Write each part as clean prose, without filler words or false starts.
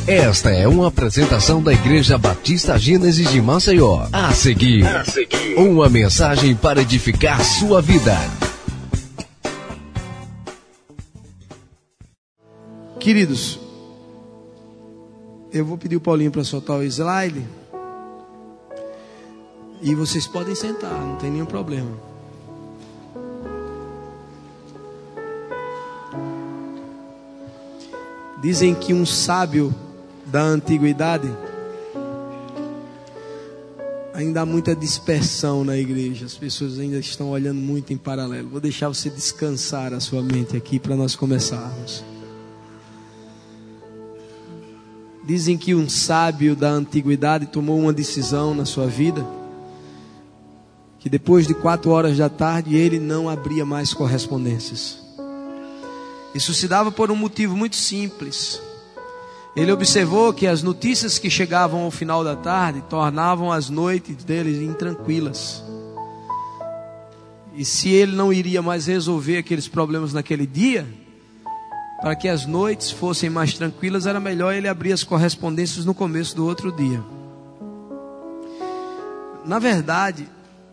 Esta é uma apresentação da Igreja Batista Gênesis de Maceió. A seguir, uma mensagem para edificar sua vida. Queridos, eu vou pedir o Paulinho para soltar o slide. E vocês podem sentar, não tem nenhum problema. Dizem que um sábio da antiguidade, ainda há muita dispersão na igreja. As pessoas ainda estão olhando muito em paralelo. Vou deixar você descansar a sua mente aqui para nós começarmos. Dizem que um sábio da antiguidade tomou uma decisão na sua vida, que depois de 4 horas da tarde ele não abria mais correspondências. Isso se dava por um motivo muito simples. Ele observou que as notícias que chegavam ao final da tarde tornavam as noites dele intranquilas. E se ele não iria mais resolver aqueles problemas naquele dia, para que as noites fossem mais tranquilas, era melhor ele abrir as correspondências no começo do outro dia. Na verdade,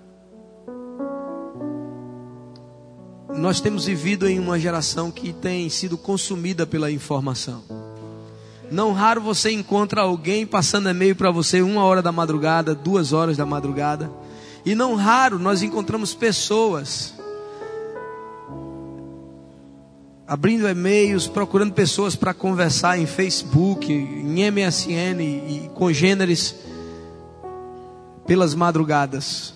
nós temos vivido em uma geração que tem sido consumida pela informação. Não raro você encontra alguém passando e-mail para você 1 hora da madrugada, 2 horas da madrugada. E não raro nós encontramos pessoas abrindo e-mails, procurando pessoas para conversar em Facebook, em MSN e congêneres pelas madrugadas.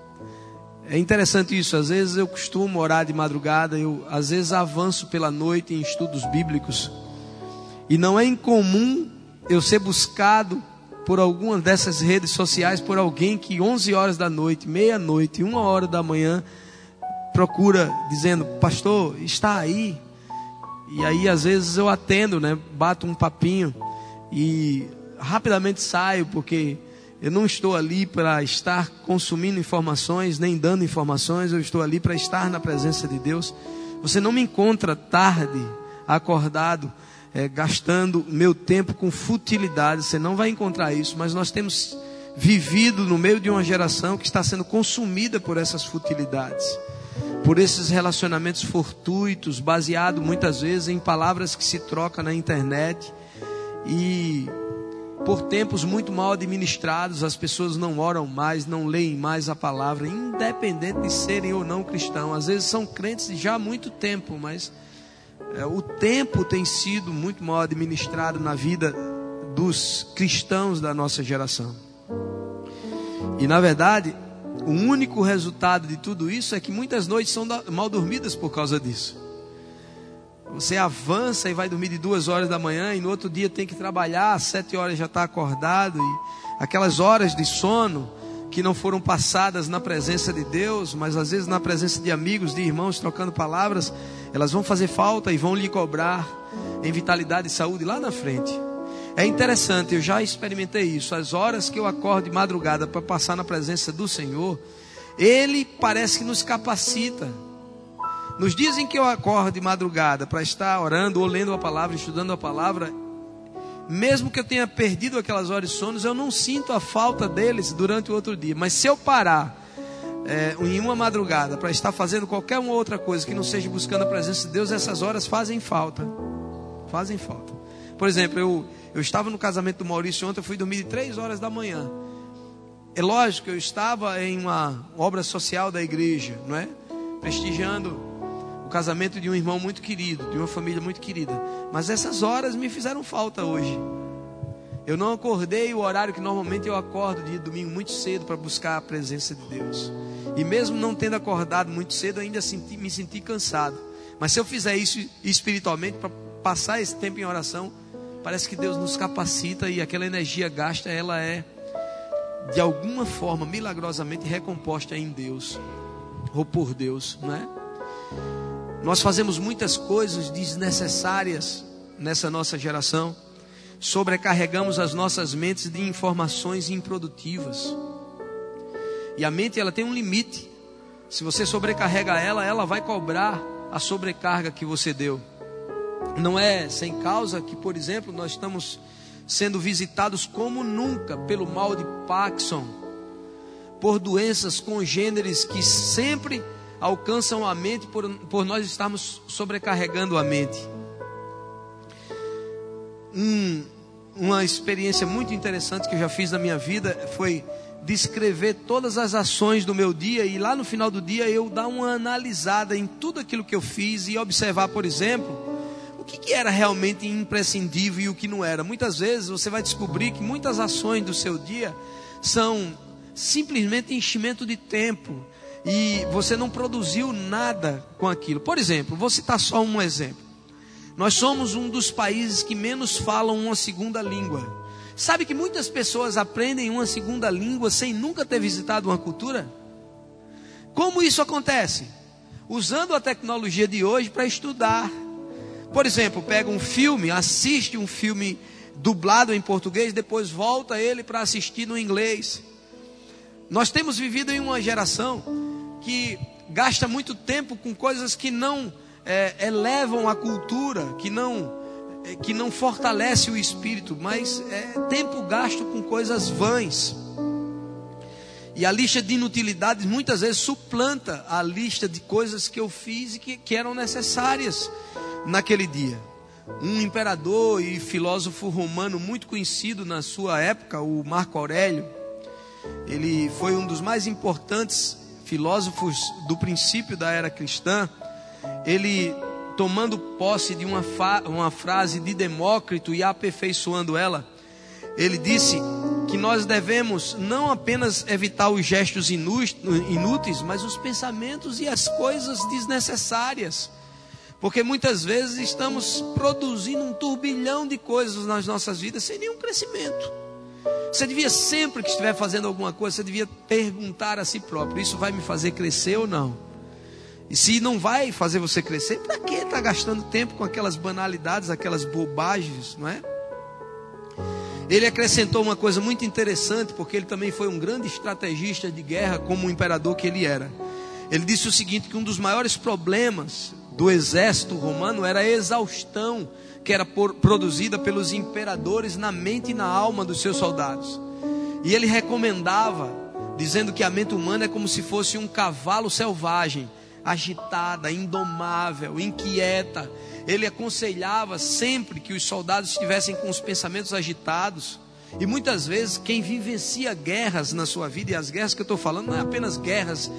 É interessante isso. Às vezes eu costumo orar de madrugada, eu às vezes avanço pela noite em estudos bíblicos. E não é incomum eu ser buscado por alguma dessas redes sociais por alguém que 11 horas da noite, meia-noite, 1 hora da manhã procura dizendo: pastor, está aí? E aí às vezes eu atendo, né? Bato um papinho e rapidamente saio, porque eu não estou ali para estar consumindo informações, nem dando informações. Eu estou ali para estar na presença de Deus. Você não me encontra tarde, acordado, gastando meu tempo com futilidade. Você não vai encontrar isso. Mas nós temos vivido no meio de uma geração que está sendo consumida por essas futilidades, por esses relacionamentos fortuitos, baseado muitas vezes em palavras que se trocam na internet. E por tempos muito mal administrados, as pessoas não oram mais, não leem mais a palavra, independente de serem ou não cristãos. Às vezes são crentes já há muito tempo, mas o tempo tem sido muito mal administrado na vida dos cristãos da nossa geração. E na verdade, o único resultado de tudo isso é que muitas noites são mal dormidas por causa disso. Você avança e vai dormir de 2 horas da manhã e no outro dia tem que trabalhar, às 7 horas já está acordado. E aquelas horas de sono que não foram passadas na presença de Deus, mas às vezes na presença de amigos, de irmãos, trocando palavras, elas vão fazer falta e vão lhe cobrar em vitalidade e saúde lá na frente. É interessante, eu já experimentei isso. As horas que eu acordo de madrugada para passar na presença do Senhor, Ele parece que nos capacita. Nos dias em que eu acordo de madrugada para estar orando ou lendo a palavra, estudando a palavra, mesmo que eu tenha perdido aquelas horas de sono, eu não sinto a falta deles durante o outro dia. Mas se eu parar em uma madrugada para estar fazendo qualquer uma outra coisa que não seja buscando a presença de Deus, essas horas fazem falta. Fazem falta. Por exemplo, eu estava no casamento do Maurício ontem, eu fui dormir de 3 horas da manhã. É lógico que eu estava em uma obra social da igreja, não é? Prestigiando o casamento de um irmão muito querido, de uma família muito querida. Mas essas horas me fizeram falta hoje. Eu não acordei o horário que normalmente eu acordo de domingo muito cedo para buscar a presença de Deus. E mesmo não tendo acordado muito cedo, ainda me senti cansado. Mas se eu fizer isso espiritualmente, para passar esse tempo em oração, parece que Deus nos capacita e aquela energia gasta, ela é de alguma forma milagrosamente recomposta em Deus ou por Deus, não é? Nós fazemos muitas coisas desnecessárias nessa nossa geração. Sobrecarregamos as nossas mentes de informações improdutivas. E a mente, ela tem um limite. Se você sobrecarrega ela, ela vai cobrar a sobrecarga que você deu. Não é sem causa que, por exemplo, nós estamos sendo visitados como nunca pelo mal de Parkinson, por doenças congêneres que sempre alcançam a mente por nós estarmos sobrecarregando a mente. Uma experiência muito interessante que eu já fiz na minha vida foi descrever todas as ações do meu dia, e lá no final do dia eu dar uma analisada em tudo aquilo que eu fiz e observar, por exemplo, o que era realmente imprescindível e o que não era. Muitas vezes você vai descobrir que muitas ações do seu dia são simplesmente enchimento de tempo e você não produziu nada com aquilo. Por exemplo, vou citar só um exemplo. Nós somos um dos países que menos falam uma segunda língua. Sabe que muitas pessoas aprendem uma segunda língua sem nunca ter visitado uma cultura? Como isso acontece? Usando a tecnologia de hoje para estudar. Por exemplo, pega um filme, assiste um filme dublado em português, depois volta ele para assistir no inglês. Nós temos vivido em uma geração que gasta muito tempo com coisas que não elevam a cultura, que não fortalece o espírito, mas é tempo gasto com coisas vãs. E a lista de inutilidades muitas vezes suplanta a lista de coisas que eu fiz e que eram necessárias naquele dia. Um imperador e filósofo romano muito conhecido na sua época, o Marco Aurélio, ele foi um dos mais importantes filósofos do princípio da era cristã. Ele, tomando posse de uma frase de Demócrito e aperfeiçoando ela, ele disse que nós devemos não apenas evitar os gestos inúteis, mas os pensamentos e as coisas desnecessárias. Porque muitas vezes estamos produzindo um turbilhão de coisas nas nossas vidas sem nenhum crescimento. Você devia, sempre que estiver fazendo alguma coisa, você devia perguntar a si próprio: isso vai me fazer crescer ou não? E se não vai fazer você crescer, para que estar gastando tempo com aquelas banalidades, aquelas bobagens, não é? Ele acrescentou uma coisa muito interessante, porque ele também foi um grande estrategista de guerra, como o imperador que ele era. Ele disse o seguinte, que um dos maiores problemas do exército romano era a exaustão que era produzida pelos imperadores na mente e na alma dos seus soldados. E ele recomendava, dizendo que a mente humana é como se fosse um cavalo selvagem, agitada, indomável, inquieta. Ele aconselhava sempre que os soldados estivessem com os pensamentos agitados. E muitas vezes quem vivencia guerras na sua vida, e as guerras que eu estou falando não é apenas guerras,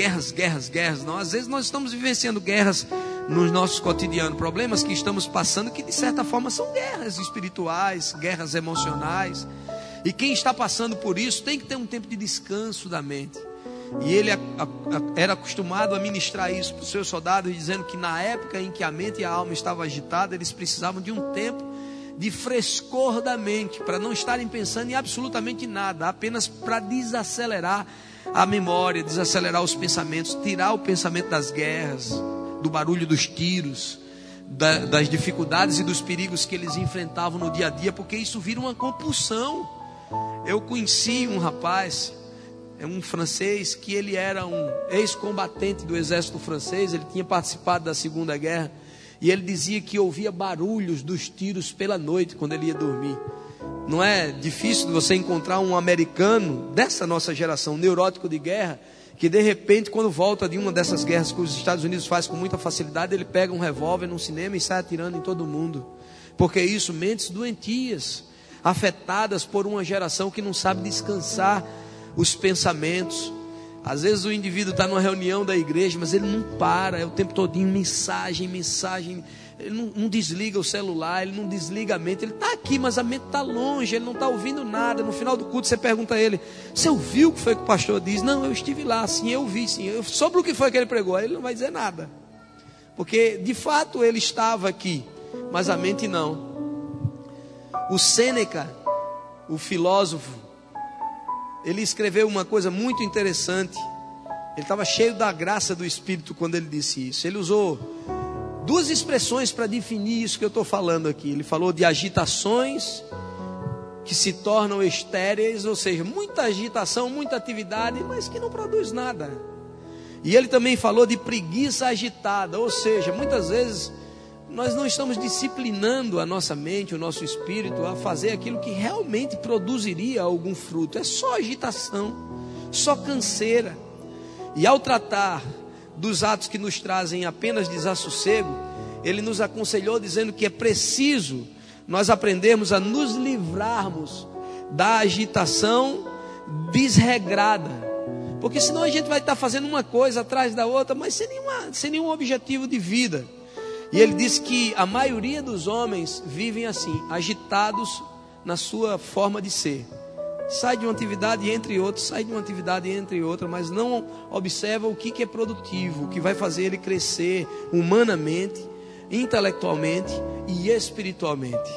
não. Às vezes nós estamos vivenciando guerras nos nossos cotidianos, problemas que estamos passando que de certa forma são guerras espirituais, guerras emocionais. E quem está passando por isso tem que ter um tempo de descanso da mente. E ele era acostumado a ministrar isso para os seus soldados, dizendo que na época em que a mente e a alma estavam agitadas, eles precisavam de um tempo de frescor da mente, para não estarem pensando em absolutamente nada, apenas para desacelerar a memória, desacelerar os pensamentos, tirar o pensamento das guerras, do barulho dos tiros, das dificuldades e dos perigos que eles enfrentavam no dia a dia, porque isso vira uma compulsão. Eu conheci um rapaz, um francês, que ele era um ex-combatente do exército francês. Ele tinha participado da Segunda Guerra, e ele dizia que ouvia barulhos dos tiros pela noite quando ele ia dormir. Não é difícil você encontrar um americano dessa nossa geração, neurótico de guerra, que de repente, quando volta de uma dessas guerras que os Estados Unidos faz com muita facilidade, ele pega um revólver num cinema e sai atirando em todo mundo. Porque isso, mentes doentias, afetadas por uma geração que não sabe descansar os pensamentos. Às vezes o indivíduo está numa reunião da igreja, mas ele não para, é o tempo todinho mensagem. Ele não desliga o celular, ele não desliga a mente. Ele está aqui, mas a mente está longe, ele não está ouvindo nada. No final do culto você pergunta a ele: você ouviu o que foi que o pastor disse? Não, eu estive lá, sim, eu vi, sim. Sobre o que foi que ele pregou? Aí ele não vai dizer nada, porque de fato ele estava aqui, mas a mente não. O Sêneca, o filósofo, ele escreveu uma coisa muito interessante. Ele estava cheio da graça do Espírito quando ele disse isso. Ele usou duas expressões para definir isso que eu estou falando aqui. Ele falou de agitações que se tornam estéreis, ou seja, muita agitação, muita atividade, mas que não produz nada. E ele também falou de preguiça agitada, ou seja, muitas vezes nós não estamos disciplinando a nossa mente, o nosso espírito a fazer aquilo que realmente produziria algum fruto. É só agitação, só canseira. E ao tratar dos atos que nos trazem apenas desassossego, ele nos aconselhou dizendo que é preciso nós aprendermos a nos livrarmos da agitação desregrada, porque senão a gente vai estar fazendo uma coisa atrás da outra, mas sem nenhum objetivo de vida. E ele disse que a maioria dos homens vivem assim, agitados na sua forma de ser. Sai de uma atividade entre outra, sai de uma atividade entre outra, mas não observa o que é produtivo, o que vai fazer ele crescer humanamente, intelectualmente e espiritualmente.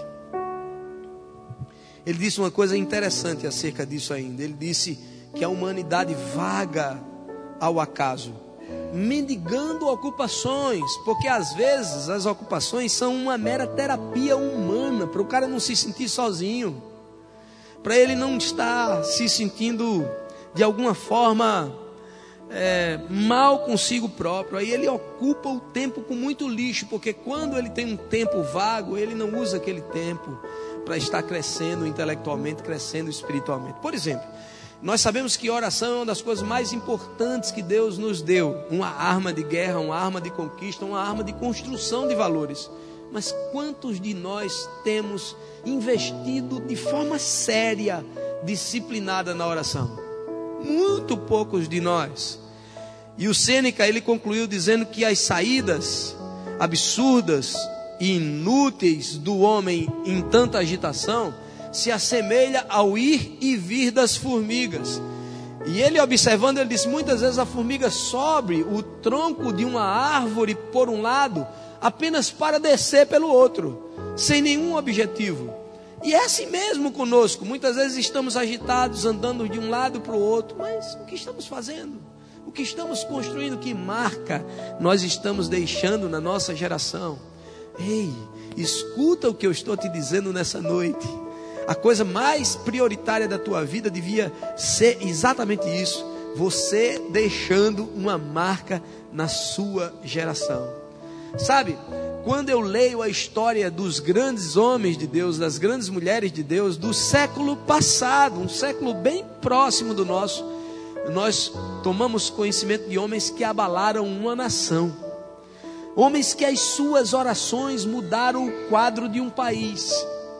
Ele disse uma coisa interessante acerca disso ainda. Ele disse que a humanidade vaga ao acaso, mendigando ocupações, porque às vezes as ocupações são uma mera terapia humana, para o cara não se sentir sozinho, para ele não estar se sentindo de alguma forma mal consigo próprio. Aí ele ocupa o tempo com muito lixo, porque quando ele tem um tempo vago, ele não usa aquele tempo para estar crescendo intelectualmente, crescendo espiritualmente. Por exemplo, nós sabemos que oração é uma das coisas mais importantes que Deus nos deu. Uma arma de guerra, uma arma de conquista, uma arma de construção de valores. Mas quantos de nós temos investido de forma séria, disciplinada na oração? Muito poucos de nós. E o Sêneca, ele concluiu dizendo que as saídas absurdas e inúteis do homem em tanta agitação se assemelha ao ir e vir das formigas. E ele observando, ele disse, muitas vezes a formiga sobe o tronco de uma árvore por um lado, apenas para descer pelo outro, sem nenhum objetivo. E é assim mesmo conosco. Muitas vezes estamos agitados, andando de um lado para o outro, mas o que estamos fazendo? O que estamos construindo? Que marca nós estamos deixando na nossa geração? Ei, escuta o que eu estou te dizendo nessa noite. A coisa mais prioritária da tua vida devia ser exatamente isso: você deixando uma marca na sua geração. Sabe, quando eu leio a história dos grandes homens de Deus, das grandes mulheres de Deus do século passado, um século bem próximo do nosso, nós tomamos conhecimento de homens que abalaram uma nação, homens que as suas orações mudaram o quadro de um país.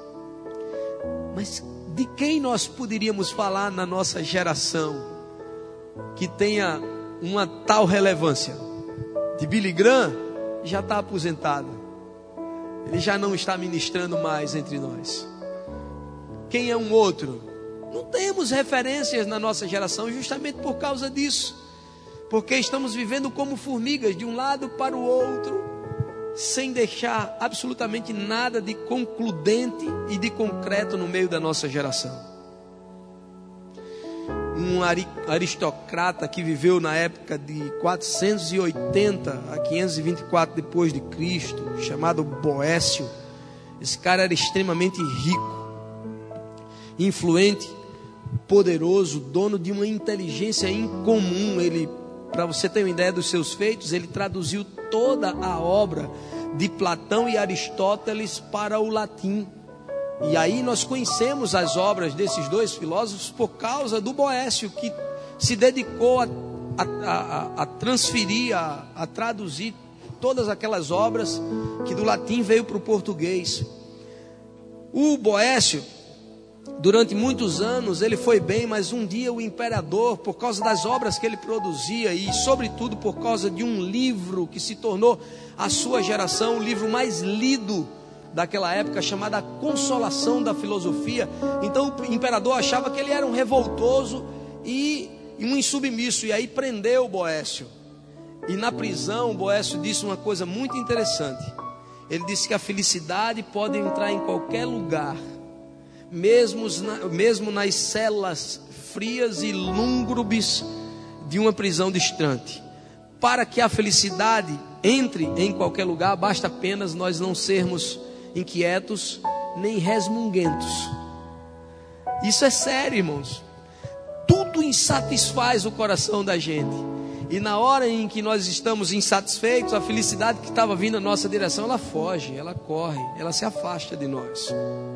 Mas de quem nós poderíamos falar na nossa geração que tenha uma tal relevância? De Billy Graham, já está aposentado, ele já não está ministrando mais entre nós. Quem é um outro? Não temos referências na nossa geração, justamente por causa disso, porque estamos vivendo como formigas, de um lado para o outro, sem deixar absolutamente nada de concludente e de concreto no meio da nossa geração. Um aristocrata que viveu na época de 480 a 524 depois de Cristo, chamado Boécio. Esse cara era extremamente rico, influente, poderoso, dono de uma inteligência incomum. Ele, para você ter uma ideia dos seus feitos, ele traduziu toda a obra de Platão e Aristóteles para o latim. E aí nós conhecemos as obras desses dois filósofos por causa do Boécio, que se dedicou a transferir, a traduzir todas aquelas obras que do latim veio para o português. O Boécio, durante muitos anos ele foi bem, mas um dia o imperador, por causa das obras que ele produzia e sobretudo por causa de um livro que se tornou a sua geração o livro mais lido daquela época, chamada A Consolação da Filosofia. Então o imperador achava que ele era um revoltoso e um insubmisso, e aí prendeu o Boécio. E na prisão o Boécio disse uma coisa muito interessante. Ele disse que a felicidade pode entrar em qualquer lugar, mesmo nas celas frias e lúgubres de uma prisão distante. Para que a felicidade entre em qualquer lugar, basta apenas nós não sermos inquietos nem resmunguentos. Isso é sério, irmãos. Tudo insatisfaz o coração da gente. E na hora em que nós estamos insatisfeitos, a felicidade que estava vindo na nossa direção, ela foge, ela corre, ela se afasta de nós.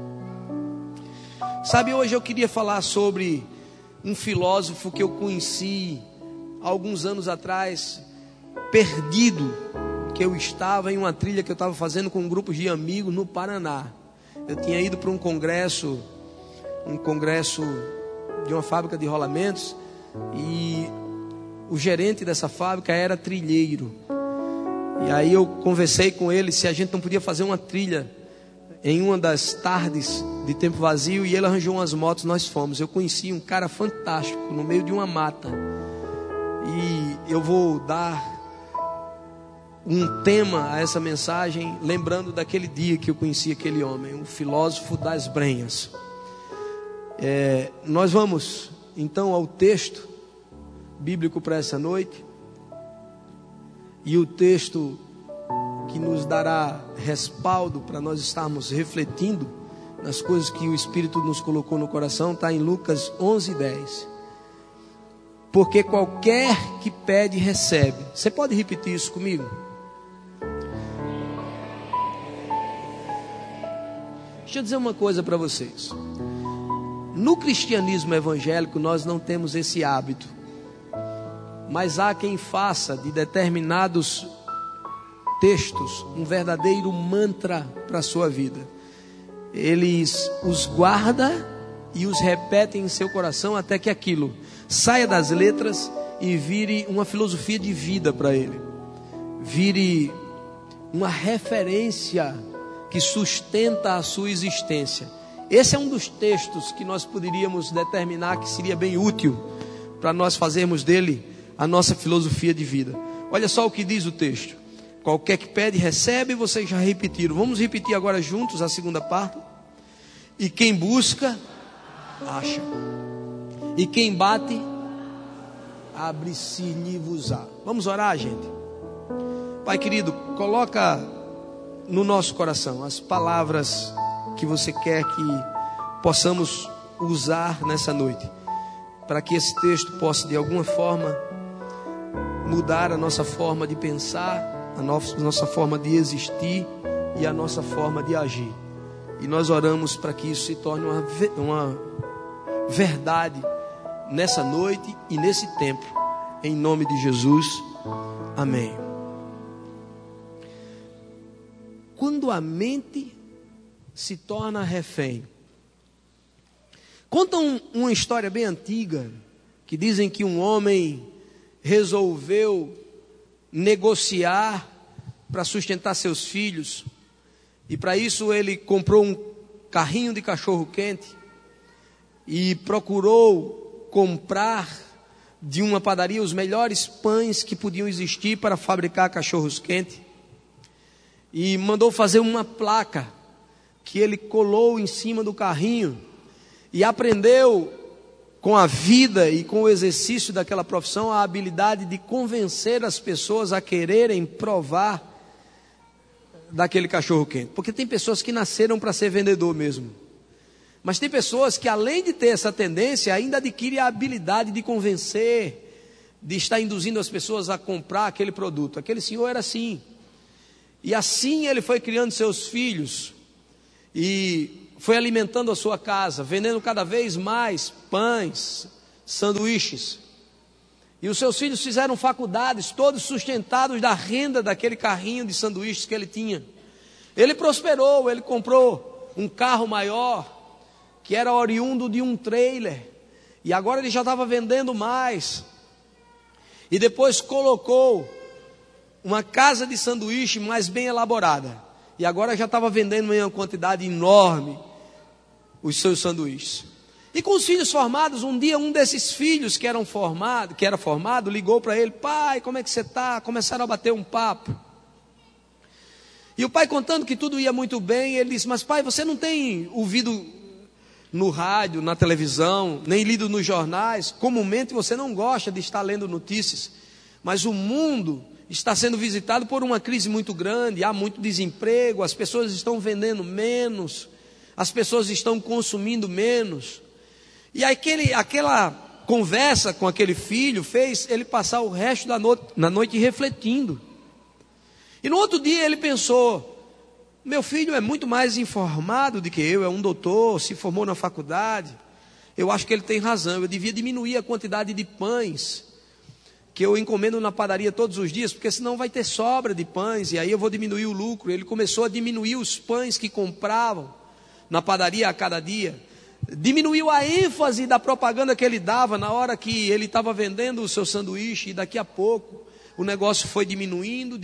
Sabe, hoje eu queria falar sobre um filósofo que eu conheci há alguns anos atrás, perdido, que eu estava em uma trilha que eu estava fazendo com um grupo de amigos no Paraná. Eu tinha ido para um congresso de uma fábrica de rolamentos, e o gerente dessa fábrica era trilheiro. E aí eu conversei com ele se a gente não podia fazer uma trilha em uma das tardes de tempo vazio, e ele arranjou umas motos, nós fomos. Eu conheci um cara fantástico no meio de uma mata, e eu vou dar um tema a essa mensagem, lembrando daquele dia que eu conheci aquele homem, um filósofo das brenhas. Nós vamos então ao texto bíblico para essa noite, e o texto que nos dará respaldo para nós estarmos refletindo nas coisas que o Espírito nos colocou no coração, está em Lucas 11:10. Porque qualquer que pede, recebe. Você pode repetir isso comigo? Deixa eu dizer uma coisa para vocês. No cristianismo evangélico nós não temos esse hábito, mas há quem faça de determinados textos um verdadeiro mantra para a sua vida. Eles os guarda e os repete em seu coração até que aquilo saia das letras e vire uma filosofia de vida para ele, vire uma referência que sustenta a sua existência. Esse é um dos textos que nós poderíamos determinar que seria bem útil para nós fazermos dele a nossa filosofia de vida. Olha só o que diz o texto: qualquer que pede, recebe. Vocês já repetiram, vamos repetir agora juntos a segunda parte. E quem busca, acha, e quem bate, abre-se-lhe-vos-á. Vamos orar, gente. Pai querido, coloca no nosso coração as palavras que você quer que possamos usar nessa noite, para que esse texto possa de alguma forma mudar a nossa forma de pensar, a nossa forma de existir e a nossa forma de agir. E nós oramos para que isso se torne uma verdade nessa noite e nesse tempo, em nome de Jesus, amém. Quando a mente se torna refém. Contam uma história bem antiga, que dizem que um homem resolveu negociar para sustentar seus filhos, e para isso ele comprou um carrinho de cachorro quente e procurou comprar de uma padaria os melhores pães que podiam existir para fabricar cachorros quentes, e mandou fazer uma placa que ele colou em cima do carrinho, e aprendeu com a vida e com o exercício daquela profissão a habilidade de convencer as pessoas a quererem provar daquele cachorro quente. Porque tem pessoas que nasceram para ser vendedor mesmo, mas tem pessoas que, além de ter essa tendência, ainda adquirem a habilidade de convencer, de estar induzindo as pessoas a comprar aquele produto. Aquele senhor era assim, e assim ele foi criando seus filhos e foi alimentando a sua casa, vendendo cada vez mais pães, sanduíches. E os seus filhos fizeram faculdades, todos sustentados da renda daquele carrinho de sanduíches que ele tinha. Ele prosperou, ele comprou um carro maior, que era oriundo de um trailer, e agora ele já estava vendendo mais. E depois colocou uma casa de sanduíche mais bem elaborada, e agora já estava vendendo em uma quantidade enorme os seus sanduíches. E com os filhos formados, um dia um desses filhos que era formado, ligou para ele: pai, como é que você está? Começaram a bater um papo. E o pai, contando que tudo ia muito bem, ele disse: mas pai, você não tem ouvido no rádio, na televisão, nem lido nos jornais? Comumente você não gosta de estar lendo notícias, mas o mundo está sendo visitado por uma crise muito grande, há muito desemprego, as pessoas estão vendendo menos, as pessoas estão consumindo menos. E aquela conversa com aquele filho fez ele passar o resto da noite refletindo. E no outro dia ele pensou: meu filho é muito mais informado do que eu, é um doutor, se formou na faculdade. Eu acho que ele tem razão, eu devia diminuir a quantidade de pães que eu encomendo na padaria todos os dias, porque senão vai ter sobra de pães, e aí eu vou diminuir o lucro. Ele começou a diminuir os pães que compravam na padaria a cada dia. Diminuiu a ênfase da propaganda que ele dava na hora que ele estava vendendo o seu sanduíche, e daqui a pouco o negócio foi diminuindo,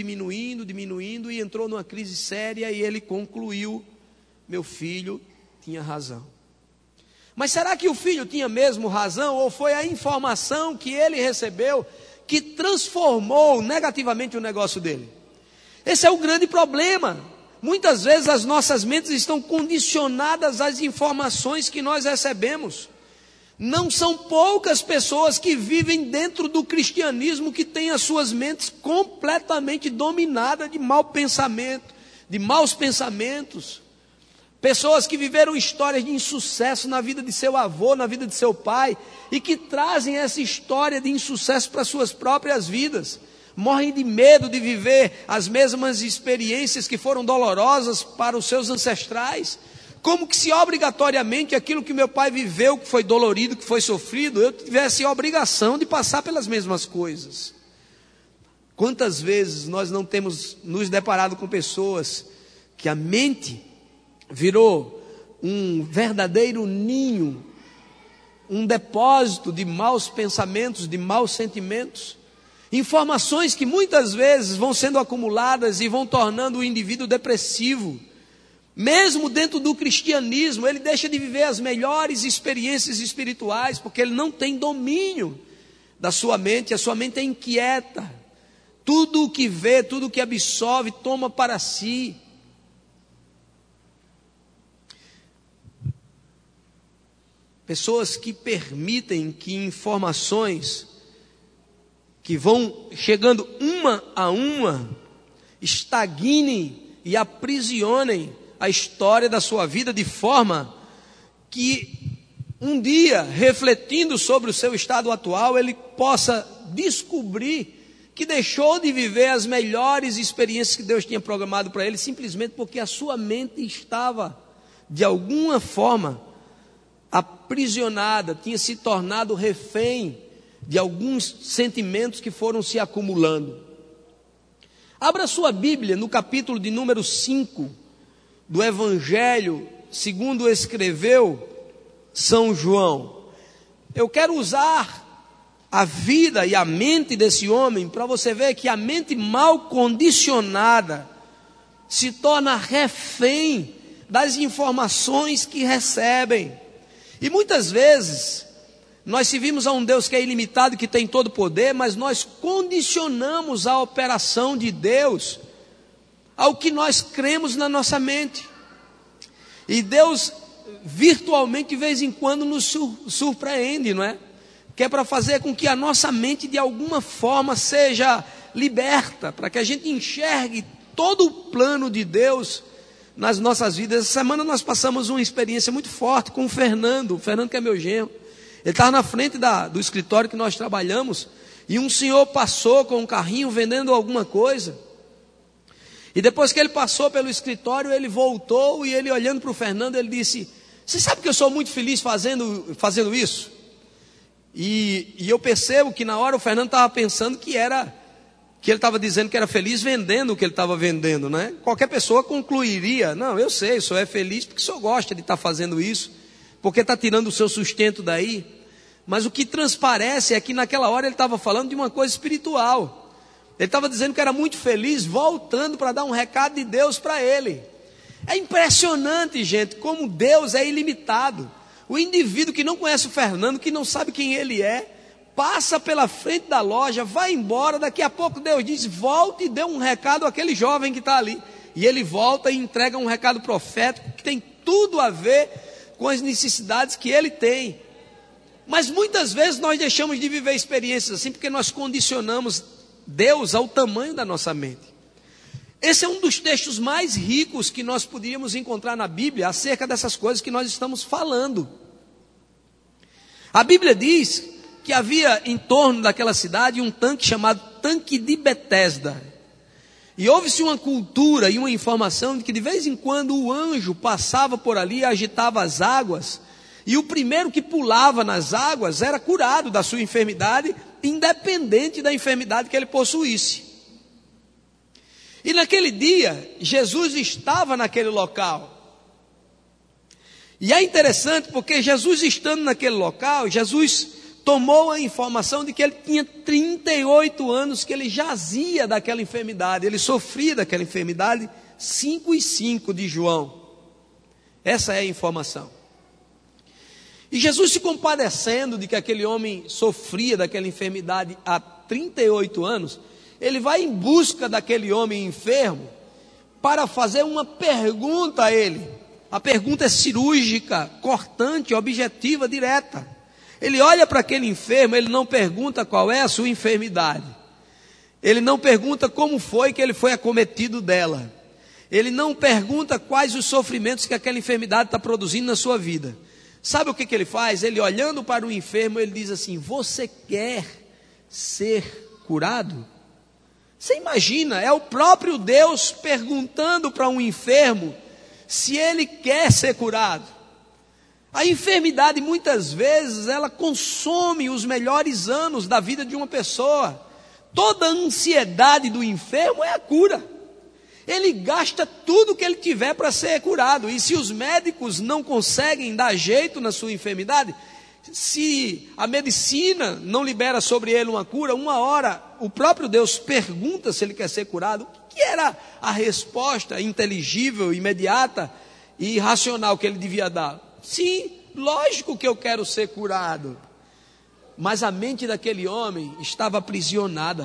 e entrou numa crise séria, e ele concluiu: meu filho tinha razão. Mas será que o filho tinha mesmo razão, ou foi a informação que ele recebeu que transformou negativamente o negócio dele? Esse é o grande problema. Muitas vezes as nossas mentes estão condicionadas às informações que nós recebemos. Não são poucas pessoas que vivem dentro do cristianismo que têm as suas mentes completamente dominadas de mau pensamento, de maus pensamentos. Pessoas que viveram histórias de insucesso na vida de seu avô, na vida de seu pai, e que trazem essa história de insucesso para suas próprias vidas. Morrem de medo de viver as mesmas experiências que foram dolorosas para os seus ancestrais. Como que se obrigatoriamente aquilo que meu pai viveu, que foi dolorido, que foi sofrido, eu tivesse a obrigação de passar pelas mesmas coisas. Quantas vezes nós não temos nos deparado com pessoas que a mente virou um verdadeiro ninho, um depósito de maus pensamentos, de maus sentimentos, informações que muitas vezes vão sendo acumuladas e vão tornando o indivíduo depressivo. Mesmo dentro do cristianismo, ele deixa de viver as melhores experiências espirituais, porque ele não tem domínio da sua mente, a sua mente é inquieta. Tudo o que vê, tudo o que absorve, toma para si. Pessoas que permitem que informações que vão chegando uma a uma estagnem e aprisionem a história da sua vida, de forma que um dia, refletindo sobre o seu estado atual, ele possa descobrir que deixou de viver as melhores experiências que Deus tinha programado para ele, simplesmente porque a sua mente estava, de alguma forma, aprisionada, tinha se tornado refém de alguns sentimentos que foram se acumulando. Abra sua Bíblia no capítulo de número 5 do Evangelho segundo escreveu São João. Eu quero usar a vida e a mente desse homem para você ver que a mente mal condicionada se torna refém das informações que recebem. E muitas vezes nós servimos a um Deus que é ilimitado, que tem todo o poder, mas nós condicionamos a operação de Deus ao que nós cremos na nossa mente. E Deus virtualmente de vez em quando nos surpreende, não é? Que é para fazer com que a nossa mente de alguma forma seja liberta, para que a gente enxergue todo o plano de Deus nas nossas vidas. Essa semana nós passamos uma experiência muito forte com o Fernando que é meu genro. Ele estava na frente do escritório que nós trabalhamos, e um senhor passou com um carrinho vendendo alguma coisa. E depois que ele passou pelo escritório, ele voltou, e ele olhando para o Fernando, ele disse: você sabe que eu sou muito feliz fazendo isso? E eu percebo que na hora o Fernando estava pensando que ele estava dizendo que era feliz vendendo o que ele estava vendendo, né? Qualquer pessoa concluiria: não, eu sei, o senhor é feliz porque o senhor gosta de estar fazendo isso, porque está tirando o seu sustento daí. Mas o que transparece é que naquela hora ele estava falando de uma coisa espiritual. Ele estava dizendo que era muito feliz, voltando para dar um recado de Deus para ele. É impressionante, gente, como Deus é ilimitado. O indivíduo que não conhece o Fernando, que não sabe quem ele é, passa pela frente da loja, vai embora, daqui a pouco Deus diz: volta e dê um recado àquele jovem que está ali. E ele volta e entrega um recado profético que tem tudo a ver com as necessidades que ele tem. Mas muitas vezes nós deixamos de viver experiências assim, porque nós condicionamos Deus ao tamanho da nossa mente. Esse é um dos textos mais ricos que nós poderíamos encontrar na Bíblia acerca dessas coisas que nós estamos falando. A Bíblia diz que havia em torno daquela cidade um tanque chamado Tanque de Betesda. E houve-se uma cultura e uma informação de que de vez em quando o anjo passava por ali e agitava as águas, e o primeiro que pulava nas águas era curado da sua enfermidade, independente da enfermidade que ele possuísse. E naquele dia, Jesus estava naquele local. E é interessante porque Jesus estando naquele local, Jesus tomou a informação de que ele tinha 38 anos que ele jazia daquela enfermidade, ele sofria daquela enfermidade, 5:5 de João. Essa é a informação. E Jesus se compadecendo de que aquele homem sofria daquela enfermidade há 38 anos, ele vai em busca daquele homem enfermo para fazer uma pergunta a ele. A pergunta é cirúrgica, cortante, objetiva, direta. Ele olha para aquele enfermo, ele não pergunta qual é a sua enfermidade. Ele não pergunta como foi que ele foi acometido dela. Ele não pergunta quais os sofrimentos que aquela enfermidade está produzindo na sua vida. Sabe o que ele faz? Ele olhando para o enfermo, ele diz assim: você quer ser curado? Você imagina, é o próprio Deus perguntando para um enfermo se ele quer ser curado. A enfermidade muitas vezes ela consome os melhores anos da vida de uma pessoa. Toda a ansiedade do enfermo é a cura. Ele gasta tudo que ele tiver para ser curado. E se os médicos não conseguem dar jeito na sua enfermidade, se a medicina não libera sobre ele uma cura, uma hora o próprio Deus pergunta se ele quer ser curado. O que era a resposta inteligível, imediata e racional que ele devia dar? Sim, lógico que eu quero ser curado. Mas a mente daquele homem estava aprisionada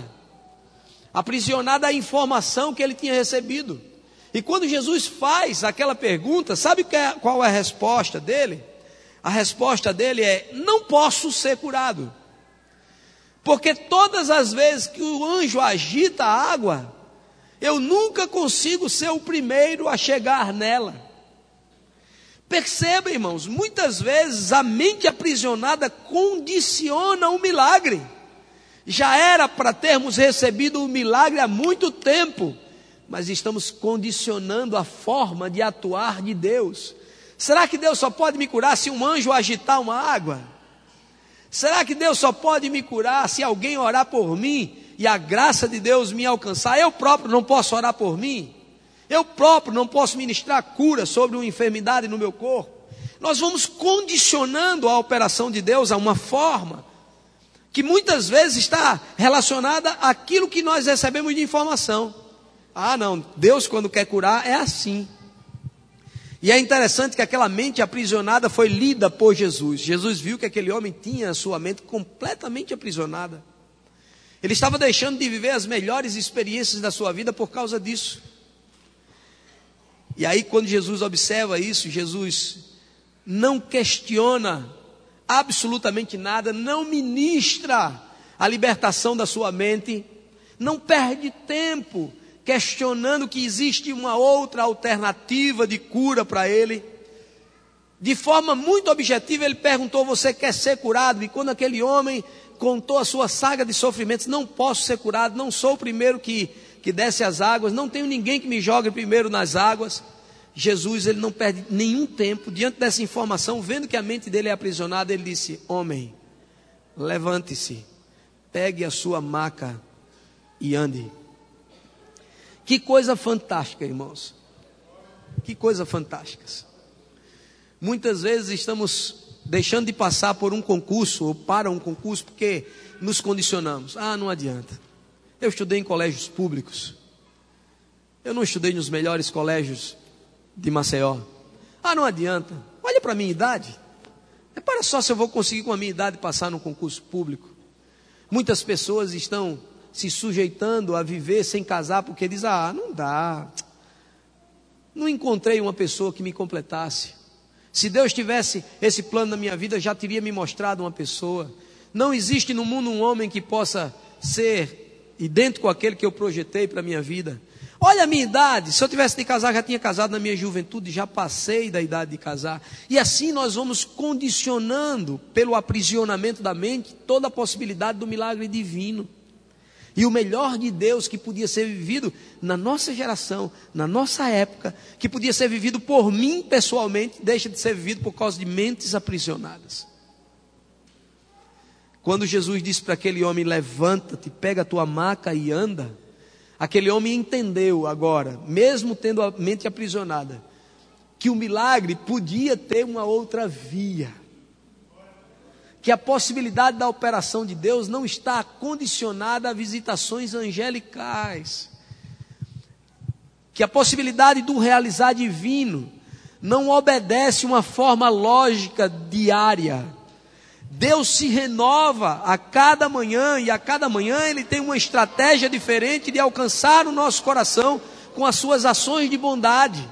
à informação que ele tinha recebido. E quando Jesus faz aquela pergunta, sabe qual é a resposta dele? A resposta dele é: não posso ser curado. Porque todas as vezes que o anjo agita a água, eu nunca consigo ser o primeiro a chegar nela. Perceba, irmãos, muitas vezes a mente aprisionada condiciona o milagre. Já era para termos recebido o milagre há muito tempo, mas estamos condicionando a forma de atuar de Deus. Será que Deus só pode me curar se um anjo agitar uma água? Será que Deus só pode me curar se alguém orar por mim e a graça de Deus me alcançar? Eu próprio não posso orar por mim? Eu próprio não posso ministrar cura sobre uma enfermidade no meu corpo? Nós vamos condicionando a operação de Deus a uma forma que muitas vezes está relacionada àquilo que nós recebemos de informação. Ah, não, Deus quando quer curar é assim. E é interessante que aquela mente aprisionada foi lida por Jesus. Jesus viu que aquele homem tinha a sua mente completamente aprisionada. Ele estava deixando de viver as melhores experiências da sua vida por causa disso. E aí quando Jesus observa isso, Jesus não questiona absolutamente nada, não ministra a libertação da sua mente, não perde tempo questionando que existe uma outra alternativa de cura para ele. De forma muito objetiva ele perguntou: você quer ser curado? E quando aquele homem contou a sua saga de sofrimentos: não posso ser curado, não sou o primeiro que desce as águas, não tenho ninguém que me jogue primeiro nas águas. Jesus, ele não perde nenhum tempo diante dessa informação, vendo que a mente dele é aprisionada, ele disse: homem, levante-se, pegue a sua maca e ande. Que coisa fantástica, irmãos. Que coisa fantástica. Muitas vezes estamos deixando de passar por um concurso ou para um concurso porque nos condicionamos. Ah, não adianta. Eu estudei em colégios públicos. Eu não estudei nos melhores colégios de Maceió. Ah, não adianta. Olha para a minha idade. Repara só se eu vou conseguir com a minha idade passar num concurso público. Muitas pessoas estão se sujeitando a viver sem casar porque diz: ah, não dá. Não encontrei uma pessoa que me completasse. Se Deus tivesse esse plano na minha vida, já teria me mostrado uma pessoa. Não existe no mundo um homem que possa ser idêntico àquele que eu projetei para a minha vida. Olha a minha idade, se eu tivesse de casar, já tinha casado na minha juventude, já passei da idade de casar. E assim nós vamos condicionando, pelo aprisionamento da mente, toda a possibilidade do milagre divino. E o melhor de Deus que podia ser vivido na nossa geração, na nossa época, que podia ser vivido por mim pessoalmente, deixa de ser vivido por causa de mentes aprisionadas. Quando Jesus disse para aquele homem, levanta-te, pega a tua maca e anda, aquele homem entendeu agora, mesmo tendo a mente aprisionada, que o milagre podia ter uma outra via. Que a possibilidade da operação de Deus não está condicionada a visitações angelicais. Que a possibilidade do realizar divino não obedece uma forma lógica diária. Deus se renova a cada manhã, e a cada manhã Ele tem uma estratégia diferente de alcançar o nosso coração com as suas ações de bondade.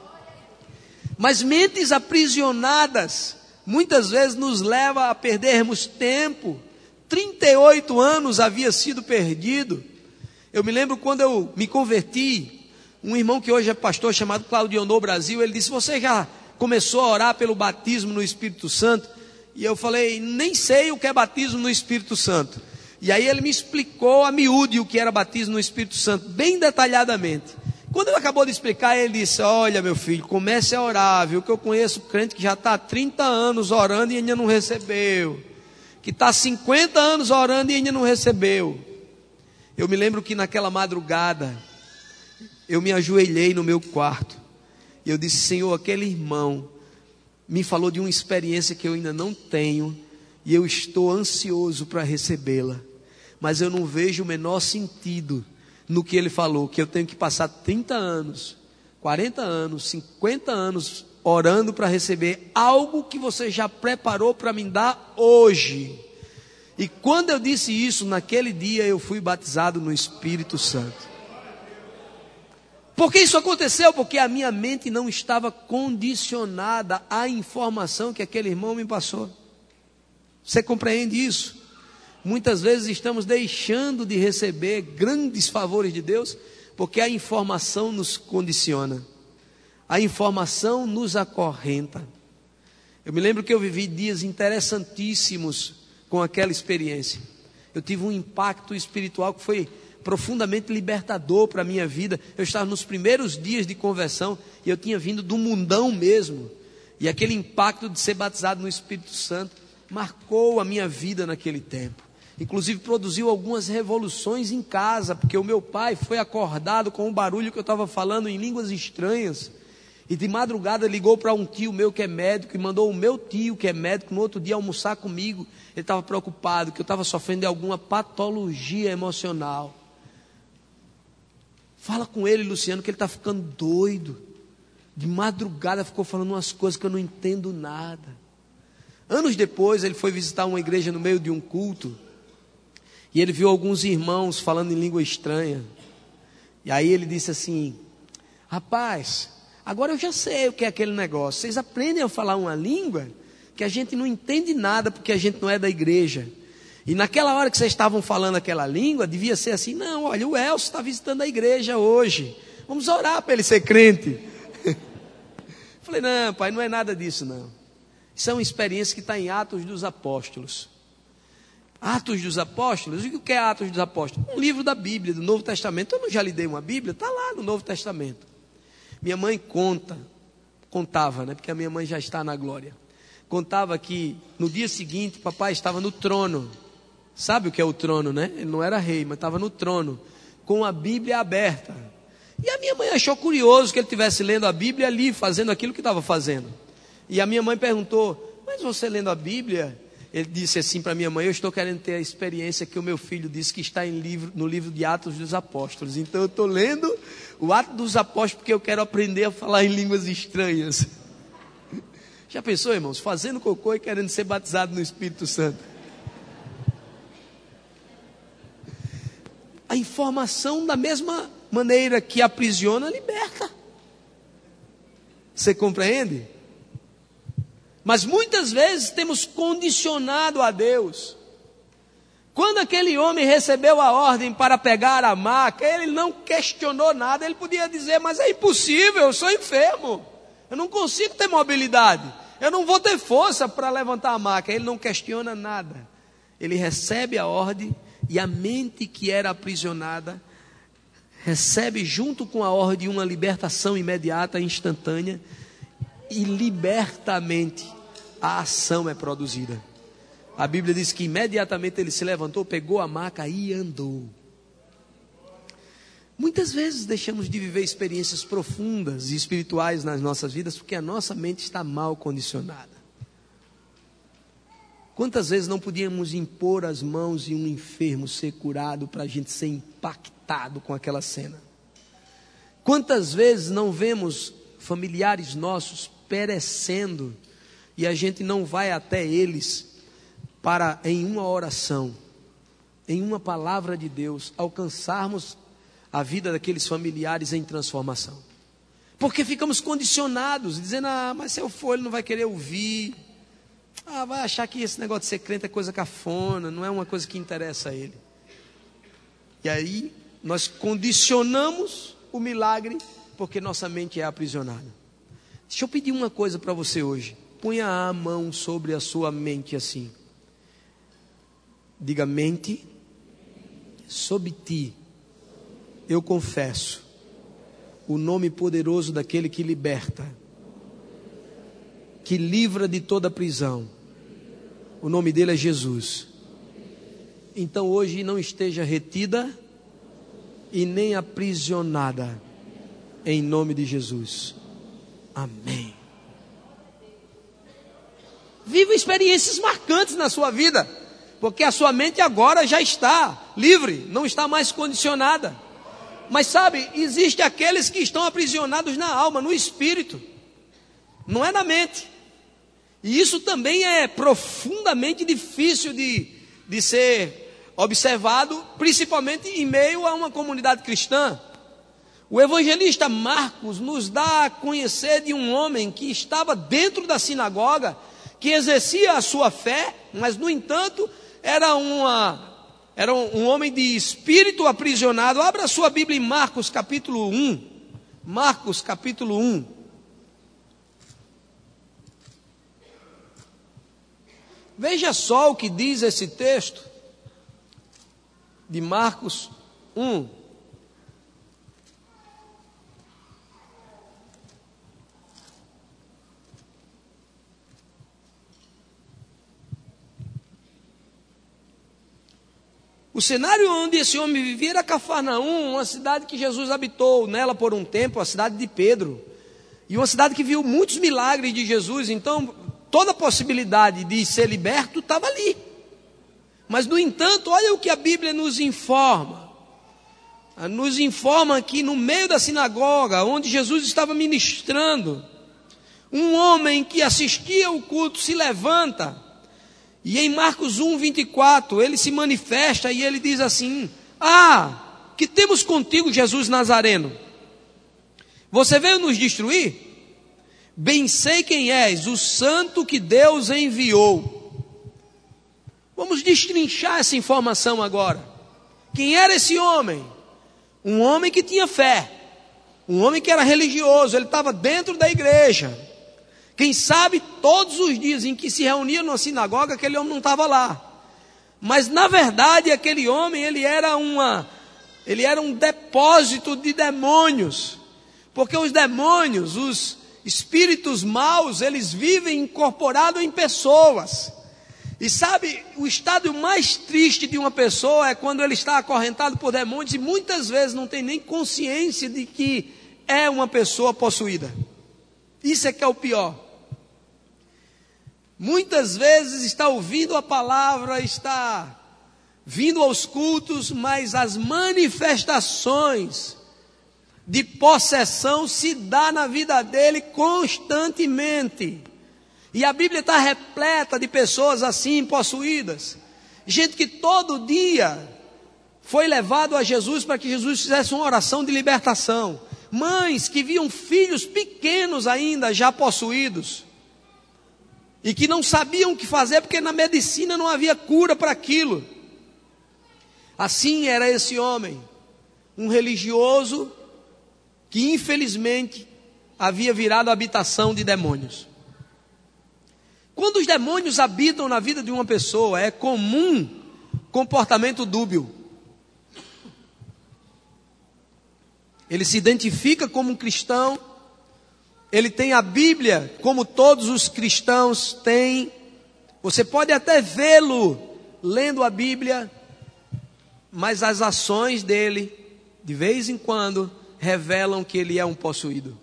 Mas mentes aprisionadas muitas vezes nos leva a perdermos tempo. 38 anos havia sido perdido. Eu me lembro quando eu me converti, um irmão que hoje é pastor chamado Claudionor Brasil, ele disse, você já começou a orar pelo batismo no Espírito Santo? E eu falei, nem sei o que é batismo no Espírito Santo. E aí ele me explicou a miúde o que era batismo no Espírito Santo, bem detalhadamente. Quando ele acabou de explicar, ele disse, olha meu filho, comece a orar, viu? Que eu conheço crente que já está há 30 anos orando e ainda não recebeu. Que está há 50 anos orando e ainda não recebeu. Eu me lembro que naquela madrugada, eu me ajoelhei no meu quarto. E eu disse, Senhor, aquele irmão me falou de uma experiência que eu ainda não tenho. E eu estou ansioso para recebê-la. Mas eu não vejo o menor sentido no que ele falou, que eu tenho que passar 30 anos, 40 anos, 50 anos orando para receber algo que você já preparou para me dar hoje. E quando eu disse isso, naquele dia eu fui batizado no Espírito Santo. Por que isso aconteceu? Porque a minha mente não estava condicionada à informação que aquele irmão me passou. Você compreende isso? Muitas vezes estamos deixando de receber grandes favores de Deus, porque a informação nos condiciona, a informação nos acorrenta. Eu me lembro que eu vivi dias interessantíssimos com aquela experiência. Eu tive um impacto espiritual que foi profundamente libertador para a minha vida. Eu estava nos primeiros dias de conversão e eu tinha vindo do mundão mesmo. E aquele impacto de ser batizado no Espírito Santo marcou a minha vida naquele tempo. Inclusive produziu algumas revoluções em casa, porque o meu pai foi acordado com o barulho que eu estava falando em línguas estranhas. E de madrugada ligou para um tio meu que é médico e mandou o meu tio que é médico no outro dia almoçar comigo. Ele estava preocupado que eu estava sofrendo de alguma patologia emocional. Fala com ele, Luciano, que ele está ficando doido. De madrugada ficou falando umas coisas que eu não entendo nada. Anos depois ele foi visitar uma igreja no meio de um culto. E ele viu alguns irmãos falando em língua estranha. E aí ele disse assim, rapaz, agora eu já sei o que é aquele negócio. Vocês aprendem a falar uma língua que a gente não entende nada porque a gente não é da igreja. E naquela hora que vocês estavam falando aquela língua, devia ser assim, não, olha, o Elcio está visitando a igreja hoje. Vamos orar para ele ser crente. Falei, não, pai, não é nada disso não. Isso é uma experiência que está em Atos dos Apóstolos. Atos dos Apóstolos, o que é Atos dos Apóstolos? Um livro da Bíblia, do Novo Testamento. Eu não já lhe dei uma Bíblia? Está lá no Novo Testamento. Minha mãe contava, né? Porque a minha mãe já está na glória. Contava que no dia seguinte, papai estava no trono. Sabe o que é o trono, né? Ele não era rei, mas estava no trono, com a Bíblia aberta. E a minha mãe achou curioso que ele estivesse lendo a Bíblia ali, fazendo aquilo que estava fazendo. E a minha mãe perguntou, mas você lendo a Bíblia? Ele disse assim para minha mãe, eu estou querendo ter a experiência que o meu filho disse que está no livro de Atos dos Apóstolos. Então eu estou lendo o Atos dos Apóstolos porque eu quero aprender a falar em línguas estranhas. Já pensou, irmãos? Fazendo cocô e querendo ser batizado no Espírito Santo. A informação, da mesma maneira que aprisiona, liberta. Você compreende? Mas muitas vezes temos condicionado a Deus. Quando aquele homem recebeu a ordem para pegar a maca, ele não questionou nada. Ele podia dizer, mas é impossível, eu sou enfermo, eu não consigo ter mobilidade, eu não vou ter força para levantar a maca. Ele não questiona nada. Ele recebe a ordem e a mente que era aprisionada recebe junto com a ordem uma libertação imediata, instantânea, e liberta a mente. A ação é produzida. A Bíblia diz que imediatamente ele se levantou, pegou a maca e andou. Muitas vezes deixamos de viver experiências profundas e espirituais nas nossas vidas porque a nossa mente está mal condicionada. Quantas vezes não podíamos impor as mãos em um enfermo ser curado para a gente ser impactado com aquela cena? Quantas vezes não vemos familiares nossos perecendo e a gente não vai até eles para, em uma oração, em uma palavra de Deus, alcançarmos a vida daqueles familiares em transformação? Porque ficamos condicionados, dizendo, mas se eu for ele não vai querer ouvir, vai achar que esse negócio de ser crente é coisa cafona, não é uma coisa que interessa a ele. E aí nós condicionamos o milagre porque nossa mente é aprisionada. Deixa eu pedir uma coisa para você hoje. Ponha a mão sobre a sua mente assim. Diga, mente, sobre ti eu confesso o nome poderoso daquele que liberta, que livra de toda prisão. O nome dele é Jesus. Então hoje não esteja retida e nem aprisionada, em nome de Jesus. Amém. Viva experiências marcantes na sua vida, porque a sua mente agora já está livre, não está mais condicionada. Mas sabe, existem aqueles que estão aprisionados na alma, no espírito, não é na mente. E isso também é profundamente difícil de ser observado, principalmente em meio a uma comunidade cristã. O evangelista Marcos nos dá a conhecer de um homem que estava dentro da sinagoga, que exercia a sua fé, mas no entanto era um homem de espírito aprisionado. Abra sua Bíblia em Marcos capítulo 1. Marcos capítulo 1. Veja só o que diz esse texto de Marcos 1. O cenário onde esse homem vivia era Cafarnaum, uma cidade que Jesus habitou nela por um tempo, a cidade de Pedro. E uma cidade que viu muitos milagres de Jesus, então toda a possibilidade de ser liberto estava ali. Mas no entanto, olha o que a Bíblia nos informa. Nos informa que no meio da sinagoga, onde Jesus estava ministrando, um homem que assistia ao culto se levanta. E em Marcos 1, 24, ele se manifesta e ele diz assim: que temos contigo, Jesus Nazareno? Você veio nos destruir? Bem sei quem és, o santo que Deus enviou. Vamos destrinchar essa informação agora. Quem era esse homem? Um homem que tinha fé, um homem que era religioso, ele estava dentro da igreja. Quem sabe todos os dias em que se reunia numa sinagoga, aquele homem não estava lá. Mas na verdade aquele homem, ele era um depósito de demônios. Porque os demônios, os espíritos maus, eles vivem incorporados em pessoas. E sabe, o estado mais triste de uma pessoa é quando ele está acorrentado por demônios e muitas vezes não tem nem consciência de que é uma pessoa possuída. Isso é que é o pior. Muitas vezes está ouvindo a palavra, está vindo aos cultos, mas as manifestações de possessão se dá na vida dele constantemente. E a Bíblia está repleta de pessoas assim, possuídas. Gente que todo dia foi levado a Jesus para que Jesus fizesse uma oração de libertação. Mães que viam filhos pequenos ainda já possuídos. E que não sabiam o que fazer porque na medicina não havia cura para aquilo. Assim era esse homem, um religioso que infelizmente havia virado habitação de demônios. Quando os demônios habitam na vida de uma pessoa, é comum comportamento dúbio. Ele se identifica como um cristão, ele tem a Bíblia como todos os cristãos têm. Você pode até vê-lo lendo a Bíblia, mas as ações dele, de vez em quando, revelam que ele é um possuído.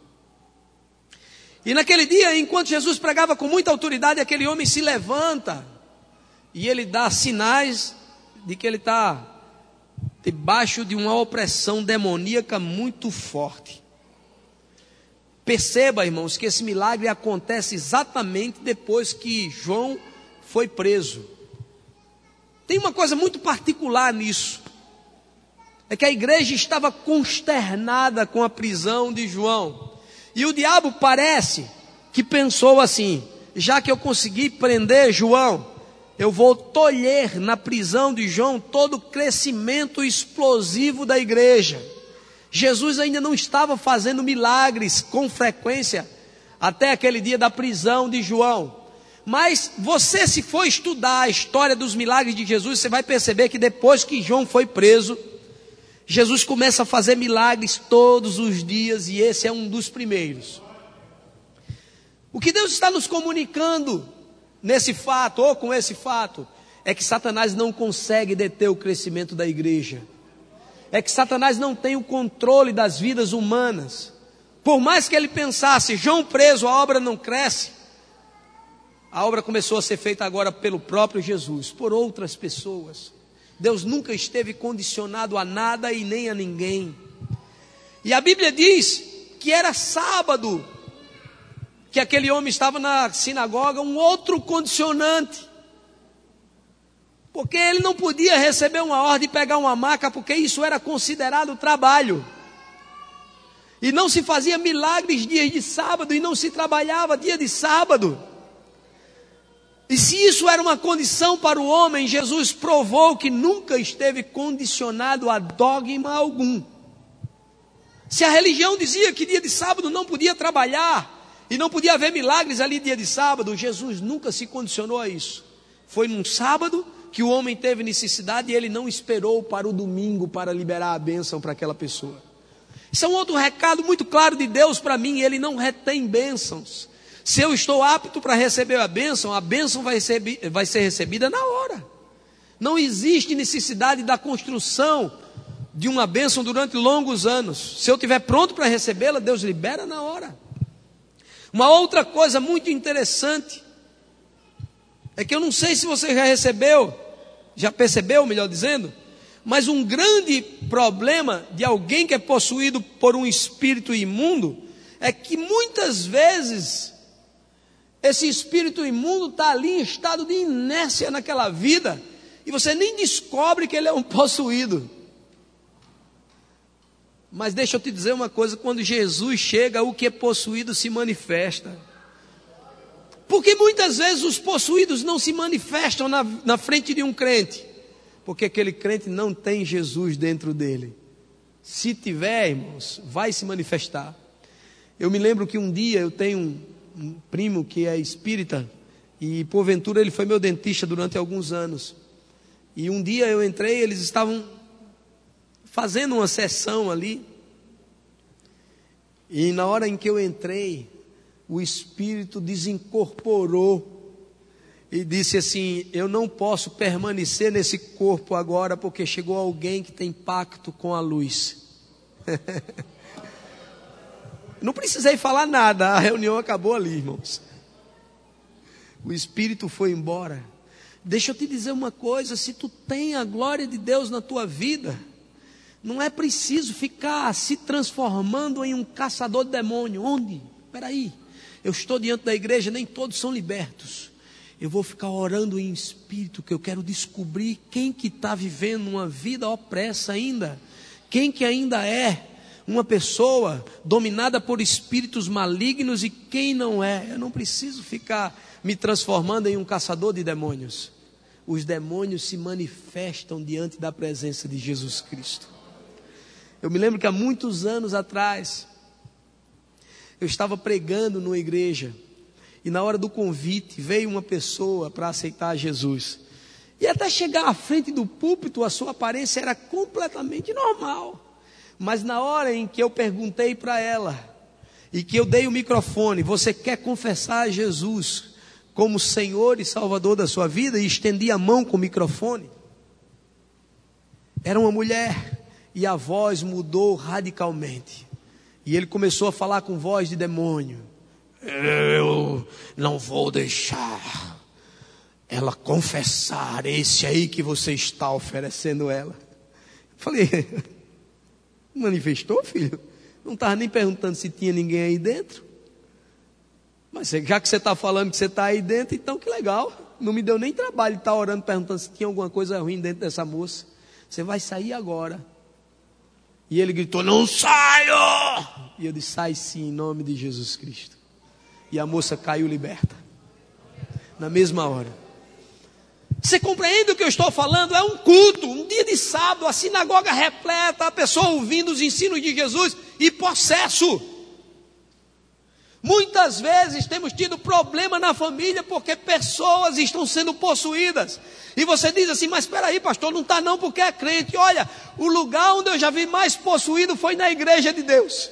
E naquele dia, enquanto Jesus pregava com muita autoridade, aquele homem se levanta e ele dá sinais de que ele está debaixo de uma opressão demoníaca muito forte. Perceba, irmãos, que esse milagre acontece exatamente depois que João foi preso. Tem uma coisa muito particular nisso. É que a igreja estava consternada com a prisão de João. E o diabo parece que pensou assim: já que eu consegui prender João, eu vou tolher na prisão de João todo o crescimento explosivo da igreja. Jesus ainda não estava fazendo milagres com frequência até aquele dia da prisão de João. Mas você, se for estudar a história dos milagres de Jesus, você vai perceber que depois que João foi preso, Jesus começa a fazer milagres todos os dias, e esse é um dos primeiros. O que Deus está nos comunicando nesse fato, ou com esse fato, é que Satanás não consegue deter o crescimento da igreja. É que Satanás não tem o controle das vidas humanas. Por mais que ele pensasse, João preso, a obra não cresce. A obra começou a ser feita agora pelo próprio Jesus, por outras pessoas. Deus nunca esteve condicionado a nada e nem a ninguém. E a Bíblia diz que era sábado que aquele homem estava na sinagoga, um outro condicionante. Porque ele não podia receber uma ordem e pegar uma maca, porque isso era considerado trabalho. E não se fazia milagres dias de sábado, e não se trabalhava dia de sábado. E se isso era uma condição para o homem, Jesus provou que nunca esteve condicionado a dogma algum. Se a religião dizia que dia de sábado não podia trabalhar, e não podia haver milagres ali dia de sábado, Jesus nunca se condicionou a isso. Foi num sábado que o homem teve necessidade e ele não esperou para o domingo para liberar a bênção para aquela pessoa. Isso é um outro recado muito claro de Deus para mim: ele não retém bênçãos. Se eu estou apto para receber a bênção vai ser recebida na hora. Não existe necessidade da construção de uma bênção durante longos anos. Se eu estiver pronto para recebê-la, Deus libera na hora. Uma outra coisa muito interessante é que eu não sei se você já percebeu, melhor dizendo, mas um grande problema de alguém que é possuído por um espírito imundo é que muitas vezes esse espírito imundo está ali em estado de inércia naquela vida, e você nem descobre que ele é um possuído. Mas deixa eu te dizer uma coisa: quando Jesus chega, o que é possuído se manifesta. Porque muitas vezes os possuídos não se manifestam na frente de um crente, porque aquele crente não tem Jesus dentro dele. Se tiver, irmãos, vai se manifestar. Eu me lembro que um dia eu tenho um primo que é espírita, e porventura ele foi meu dentista durante alguns anos. E um dia eu entrei, eles estavam fazendo uma sessão ali, e na hora em que eu entrei, o espírito desincorporou e disse assim: eu não posso permanecer nesse corpo agora, porque chegou alguém que tem pacto com a luz. Não precisei falar nada, a reunião acabou ali, irmãos. O espírito foi embora. Deixa eu te dizer uma coisa: se tu tem a glória de Deus na tua vida, não é preciso ficar se transformando em um caçador de demônio. Onde? Espera aí, eu estou diante da igreja, nem todos são libertos. Eu vou ficar orando em espírito, que eu quero descobrir quem que está vivendo uma vida opressa ainda, quem que ainda é uma pessoa dominada por espíritos malignos e quem não é. Eu não preciso ficar me transformando em um caçador de demônios. os demônios se manifestam diante da presença de Jesus Cristo. Eu me lembro que há muitos anos atrás, eu estava pregando numa igreja, e na hora do convite veio uma pessoa para aceitar Jesus. E até chegar à frente do púlpito, a sua aparência era completamente normal. Mas na hora em que eu perguntei para ela, e que eu dei o microfone, você quer confessar a Jesus como Senhor e Salvador da sua vida? E estendi a mão com o microfone. Era uma mulher, e a voz mudou radicalmente. E ele começou a falar com voz de demônio. Eu não vou deixar ela confessar esse aí que você está oferecendo ela. Falei, manifestou, filho? Não estava nem perguntando se tinha ninguém aí dentro. Mas já que você está falando que você está aí dentro, então que legal. Não me deu nem trabalho de estar orando, perguntando se tinha alguma coisa ruim dentro dessa moça. Você vai sair agora. E ele gritou, não saio! E eu disse, sai sim, em nome de Jesus Cristo. E a moça caiu liberta. Na mesma hora. Você compreende o que eu estou falando? É um culto, um dia de sábado, a sinagoga repleta, a pessoa ouvindo os ensinos de Jesus e possesso. Muitas vezes temos tido problema na família porque pessoas estão sendo possuídas. E você diz assim, mas espera aí, pastor, não está não porque é crente. Olha, o lugar onde eu já vi mais possuído foi na igreja de Deus.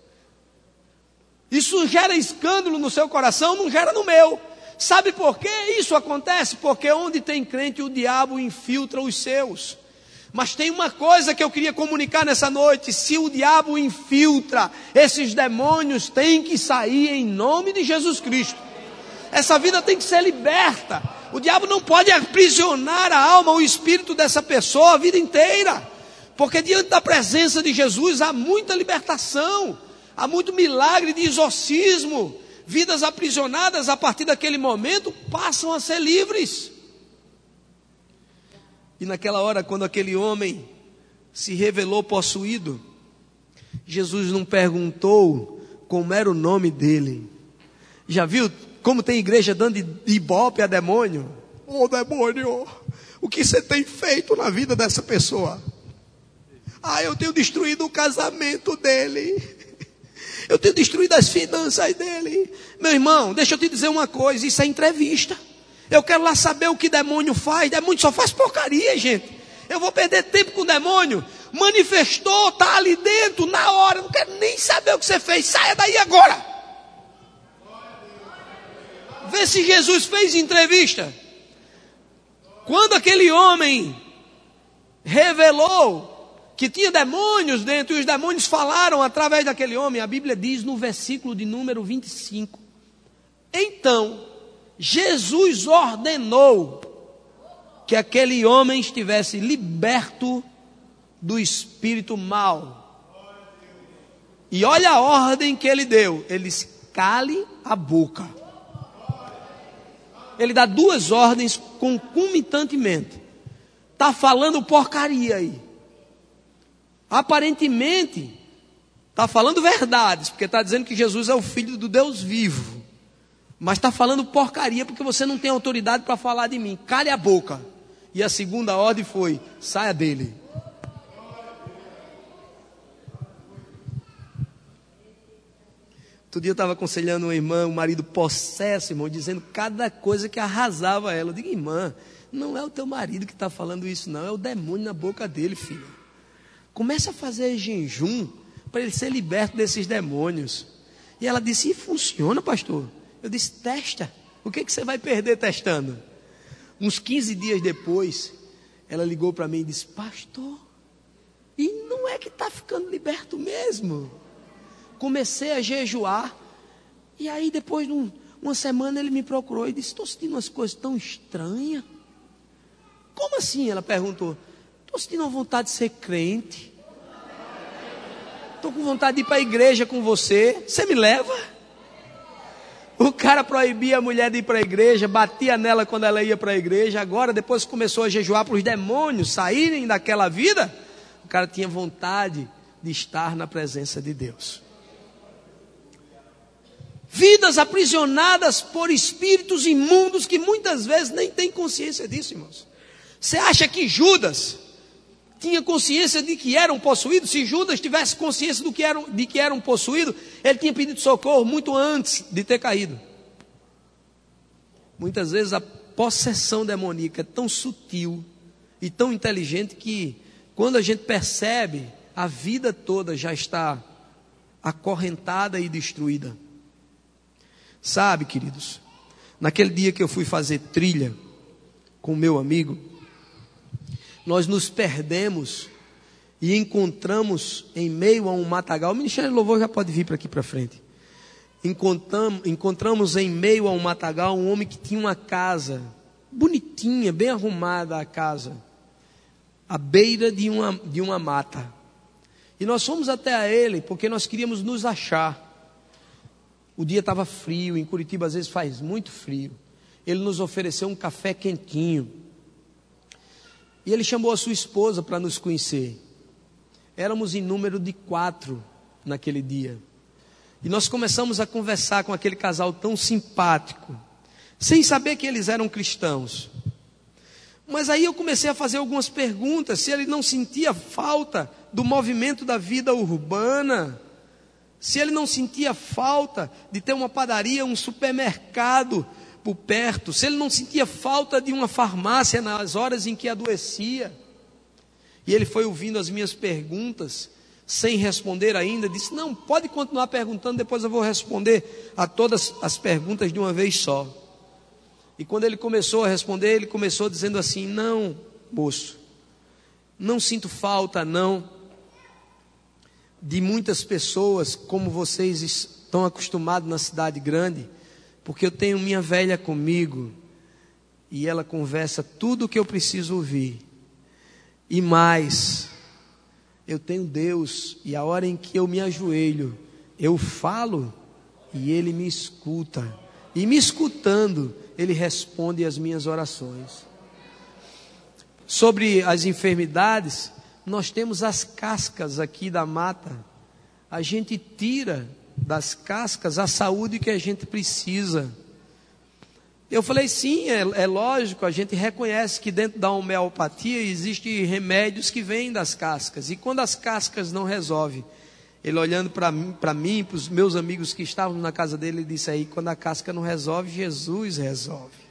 Isso gera escândalo no seu coração, não gera no meu. Sabe por que isso acontece? Porque onde tem crente o diabo infiltra os seus. Mas tem uma coisa que eu queria comunicar nessa noite. Se o diabo infiltra, esses demônios têm que sair em nome de Jesus Cristo. Essa vida tem que ser liberta. O diabo não pode aprisionar a alma, o espírito dessa pessoa a vida inteira. Porque diante da presença de Jesus há muita libertação. Há muito milagre de exorcismo. Vidas aprisionadas a partir daquele momento passam a ser livres. E naquela hora, quando aquele homem se revelou possuído, Jesus não perguntou como era o nome dele. Já viu como tem igreja dando de ibope a demônio? Ô demônio, o que você tem feito na vida dessa pessoa? Eu tenho destruído o casamento dele. Eu tenho destruído as finanças dele. Meu irmão, deixa eu te dizer uma coisa, isso é entrevista. Eu quero lá saber o que demônio faz. Demônio só faz porcaria, gente. Eu vou perder tempo com o demônio. Manifestou, está ali dentro, na hora. Não quero nem saber o que você fez. Saia daí agora. Vê se Jesus fez entrevista. Quando aquele homem revelou que tinha demônios dentro, e os demônios falaram através daquele homem, a Bíblia diz no versículo de número 25. Então, Jesus ordenou que aquele homem estivesse liberto do espírito mau. E olha a ordem que ele deu. Ele disse, cale a boca. Ele dá duas ordens concomitantemente. Está falando porcaria aí. Aparentemente, está falando verdades, porque está dizendo que Jesus é o Filho do Deus vivo. Mas está falando porcaria, porque você não tem autoridade para falar de mim. Cale a boca. E a segunda ordem foi, saia dele. Outro dia eu estava aconselhando uma irmã, um marido possesso, irmão, dizendo cada coisa que arrasava ela. Eu digo, irmã, não é o teu marido que está falando isso, não. É o demônio na boca dele, filho. Começa a fazer jejum para ele ser liberto desses demônios. E ela disse, e funciona, pastor? Eu disse, testa. O que você vai perder testando? Uns 15 dias depois, ela ligou para mim e disse, pastor, e não é que está ficando liberto mesmo? Comecei a jejuar. E aí depois de uma semana ele me procurou e disse, estou sentindo umas coisas tão estranhas. Como assim? Ela perguntou. Estou sentindo uma vontade de ser crente. Estou com vontade de ir para a igreja com você. Você me leva? O cara proibia a mulher de ir para a igreja, batia nela quando ela ia para a igreja. Agora, depois que começou a jejuar para os demônios saírem daquela vida, o cara tinha vontade de estar na presença de Deus. Vidas aprisionadas por espíritos imundos que muitas vezes nem têm consciência disso, irmãos. Você acha que Judas tinha consciência de que eram possuídos? Se Judas tivesse consciência de que eram possuídos, ele tinha pedido socorro muito antes de ter caído. Muitas vezes a possessão demoníaca é tão sutil e tão inteligente que quando a gente percebe, a vida toda já está acorrentada e destruída. Sabe, queridos, naquele dia que eu fui fazer trilha com meu amigo, nós nos perdemos e encontramos em meio a um matagal. O Ministério de Louvor já pode vir para aqui para frente. Encontramos em meio a um matagal um homem que tinha uma casa bonitinha, bem arrumada a casa, à beira de uma mata. E nós fomos até a ele porque nós queríamos nos achar. O dia estava frio, em Curitiba às vezes faz muito frio. Ele nos ofereceu um café quentinho. E ele chamou a sua esposa para nos conhecer. Éramos em número de 4 naquele dia. E nós começamos a conversar com aquele casal tão simpático, sem saber que eles eram cristãos. Mas aí eu comecei a fazer algumas perguntas, se ele não sentia falta do movimento da vida urbana, se ele não sentia falta de ter uma padaria, um supermercado por perto, se ele não sentia falta de uma farmácia nas horas em que adoecia. E ele foi ouvindo as minhas perguntas, sem responder ainda, disse: não, pode continuar perguntando, depois eu vou responder a todas as perguntas de uma vez só. E quando ele começou a responder, ele começou dizendo assim: não, moço, não sinto falta não de muitas pessoas como vocês estão acostumados na cidade grande, porque eu tenho minha velha comigo e ela conversa tudo o que eu preciso ouvir. E mais, eu tenho Deus, e a hora em que eu me ajoelho, eu falo e Ele me escuta. E me escutando, Ele responde às minhas orações. Sobre as enfermidades, nós temos as cascas aqui da mata. A gente tira das cascas a saúde que a gente precisa. Eu falei, sim, é lógico, a gente reconhece que dentro da homeopatia existem remédios que vêm das cascas. E quando as cascas não resolvem, ele olhando para mim, para os meus amigos que estavam na casa dele, ele disse aí, quando a casca não resolve, Jesus resolve.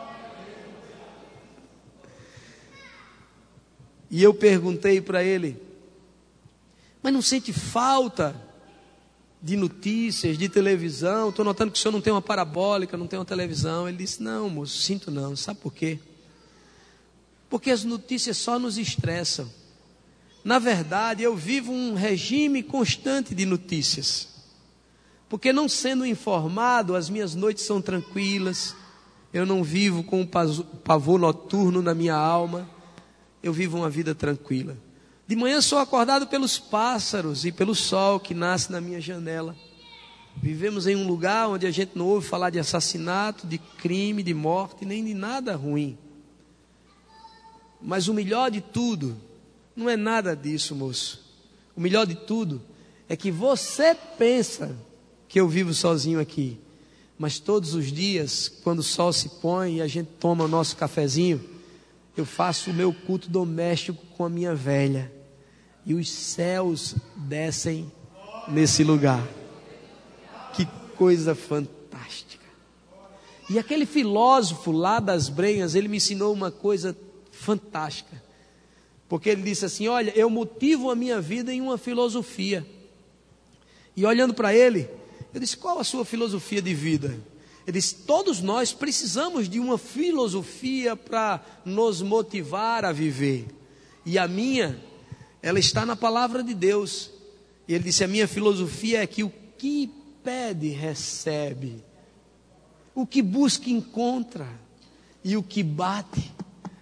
E eu perguntei para ele, mas não sente falta de notícias, de televisão? Estou notando que o senhor não tem uma parabólica, não tem uma televisão. Ele disse, não, moço, sinto não. Sabe por quê? Porque as notícias só nos estressam. Na verdade, eu vivo um regime constante de notícias. Porque não sendo informado, as minhas noites são tranquilas. Eu não vivo com um pavor noturno na minha alma. Eu vivo uma vida tranquila. De manhã sou acordado pelos pássaros e pelo sol que nasce na minha janela. Vivemos em um lugar onde a gente não ouve falar de assassinato, de crime, de morte, nem de nada ruim. Mas o melhor de tudo, não é nada disso, moço. O melhor de tudo é que você pensa que eu vivo sozinho aqui. Mas todos os dias, quando o sol se põe e a gente toma o nosso cafezinho, eu faço o meu culto doméstico com a minha velha. E os céus descem nesse lugar. Que coisa fantástica. E aquele filósofo lá das Brenhas, ele me ensinou uma coisa fantástica. Porque ele disse assim, olha, eu motivo a minha vida em uma filosofia. E olhando para ele, eu disse, qual a sua filosofia de vida? Ele disse, todos nós precisamos de uma filosofia para nos motivar a viver. E a minha, ela está na palavra de Deus. E ele disse, a minha filosofia é que o que pede, recebe. O que busca, encontra. E o que bate,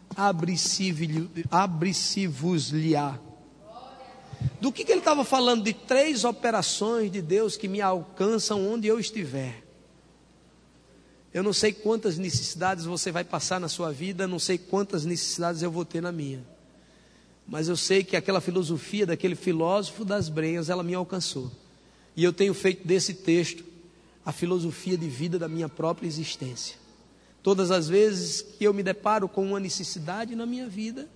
abre-se-vos-lhe-á. Do que ele estava falando? De 3 operações de Deus que me alcançam onde eu estiver. Eu não sei quantas necessidades você vai passar na sua vida, não sei quantas necessidades eu vou ter na minha. Mas eu sei que aquela filosofia daquele filósofo das Brenhas, ela me alcançou. E eu tenho feito desse texto a filosofia de vida da minha própria existência. Todas as vezes que eu me deparo com uma necessidade na minha vida,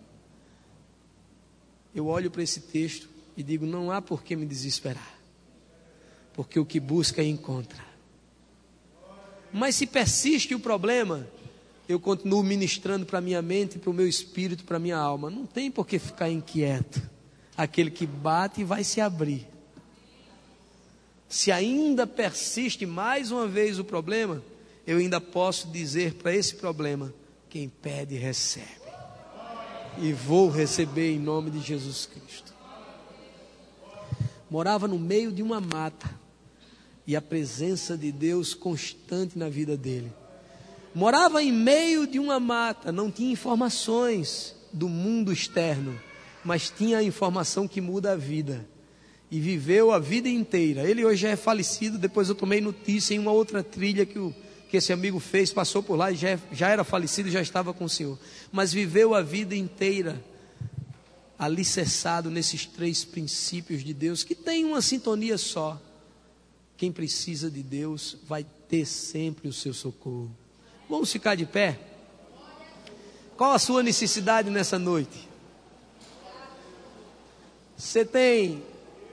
eu olho para esse texto e digo: não há por que me desesperar, porque o que busca encontra. Mas se persiste o problema, eu continuo ministrando para a minha mente, para o meu espírito, para a minha alma. Não tem por que ficar inquieto. Aquele que bate vai se abrir. Se ainda persiste mais uma vez o problema, eu ainda posso dizer para esse problema: quem pede, recebe. E vou receber em nome de Jesus Cristo. Morava no meio de uma mata, e a presença de Deus constante na vida dele. Morava em meio de uma mata, não tinha informações do mundo externo, mas tinha a informação que muda a vida. E viveu a vida inteira. Ele hoje já é falecido. Depois eu tomei notícia em uma outra trilha que esse amigo fez, passou por lá e já era falecido e já estava com o Senhor. Mas viveu a vida inteira alicerçado nesses 3 princípios de Deus, que tem uma sintonia só. Quem precisa de Deus vai ter sempre o seu socorro. Vamos ficar de pé? Qual a sua necessidade nessa noite? Você tem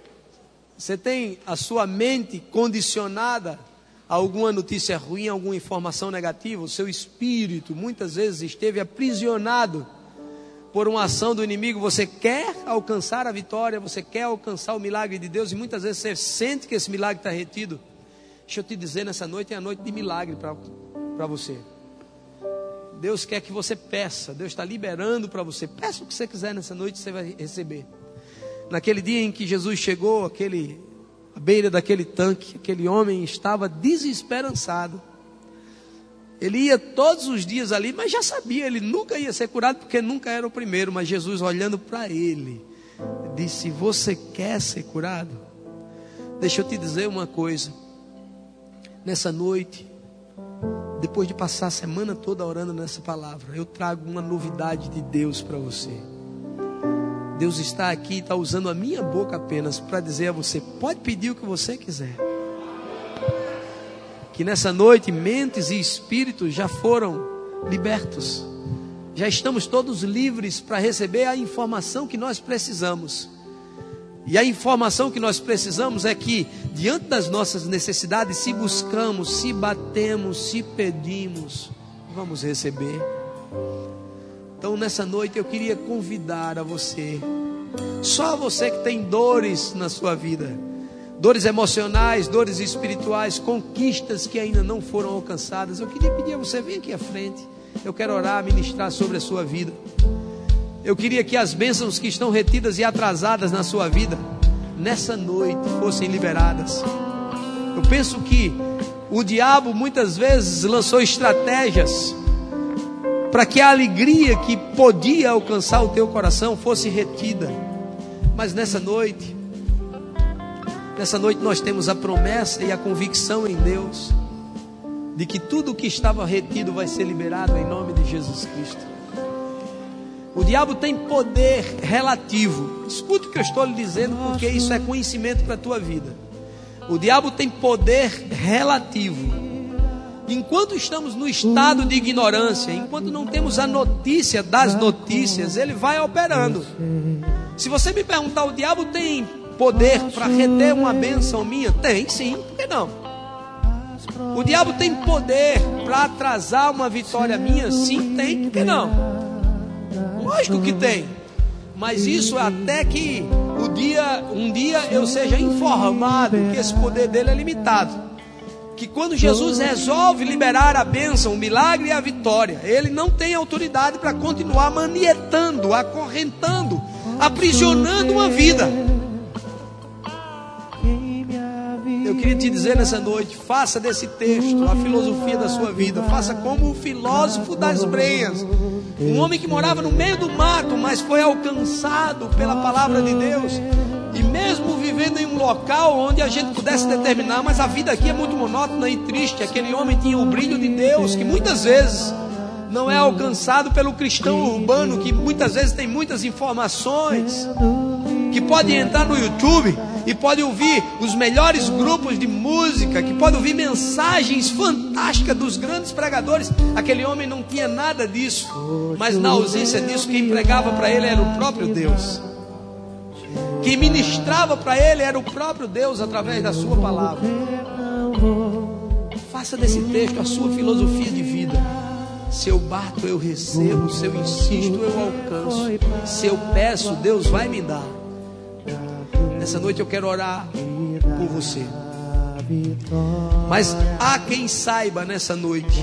a sua mente condicionada a alguma notícia ruim, alguma informação negativa? O seu espírito muitas vezes esteve aprisionado por uma ação do inimigo. Você quer alcançar a vitória, você quer alcançar o milagre de Deus, e muitas vezes você sente que esse milagre está retido. Deixa eu te dizer, nessa noite é a noite de milagre para você. Deus quer que você peça. Deus está liberando para você. Peça o que você quiser nessa noite, você vai receber. Naquele dia em que Jesus chegou à beira daquele tanque, aquele homem estava desesperançado. Ele ia todos os dias ali, mas já sabia, ele nunca ia ser curado, porque nunca era o primeiro. Mas Jesus, olhando para ele, disse: você quer ser curado? Deixa eu te dizer uma coisa. Nessa noite, depois de passar a semana toda orando nessa palavra, eu trago uma novidade de Deus para você. Deus está aqui e está usando a minha boca apenas para dizer a você: pode pedir o que você quiser. Que nessa noite mentes e espíritos já foram libertos. Já estamos todos livres para receber a informação que nós precisamos. E a informação que nós precisamos é que, diante das nossas necessidades, se buscamos, se batemos, se pedimos, vamos receber. Então nessa noite eu queria convidar a você, só você que tem dores na sua vida, dores emocionais, dores espirituais, conquistas que ainda não foram alcançadas, eu queria pedir a você: vem aqui à frente. Eu quero orar, ministrar sobre a sua vida. Eu queria que as bênçãos que estão retidas e atrasadas na sua vida, nessa noite, fossem liberadas. Eu penso que o diabo muitas vezes lançou estratégias para que a alegria que podia alcançar o teu coração fosse retida. Mas nessa noite nós temos a promessa e a convicção em Deus de que tudo o que estava retido vai ser liberado em nome de Jesus Cristo. O diabo tem poder relativo. Escuta o que eu estou lhe dizendo, porque isso é conhecimento para a tua vida. O diabo tem poder relativo. Enquanto estamos no estado de ignorância, enquanto não temos a notícia das notícias, ele vai operando. Se você me perguntar: o diabo tem poder para reter uma bênção minha? Tem, sim, por que não? O diabo tem poder para atrasar uma vitória minha? Sim, tem, por que não? Lógico que tem. Mas isso é até que um dia eu seja informado que esse poder dele é limitado. Que quando Jesus resolve liberar a bênção, o milagre e a vitória, ele não tem autoridade para continuar manietando, acorrentando, aprisionando uma vida. Eu queria te dizer nessa noite: faça desse texto a filosofia da sua vida. Faça como o filósofo das Breias, um homem que morava no meio do mato, mas foi alcançado pela palavra de Deus. E mesmo vivendo em um local onde a gente pudesse determinar: mas a vida aqui é muito monótona e triste, aquele homem tinha o brilho de Deus, que muitas vezes não é alcançado pelo cristão urbano, que muitas vezes tem muitas informações, que pode entrar no YouTube e pode ouvir os melhores grupos de música, que pode ouvir mensagens fantásticas dos grandes pregadores. Aquele homem não tinha nada disso, mas na ausência disso, quem pregava para ele era o próprio Deus. Quem ministrava para ele era o próprio Deus através da sua palavra. Faça desse texto a sua filosofia de vida. Se eu bato, eu recebo. Se eu insisto, eu alcanço. Se eu peço, Deus vai me dar. Nessa noite eu quero orar por você. Mas há quem saiba nessa noite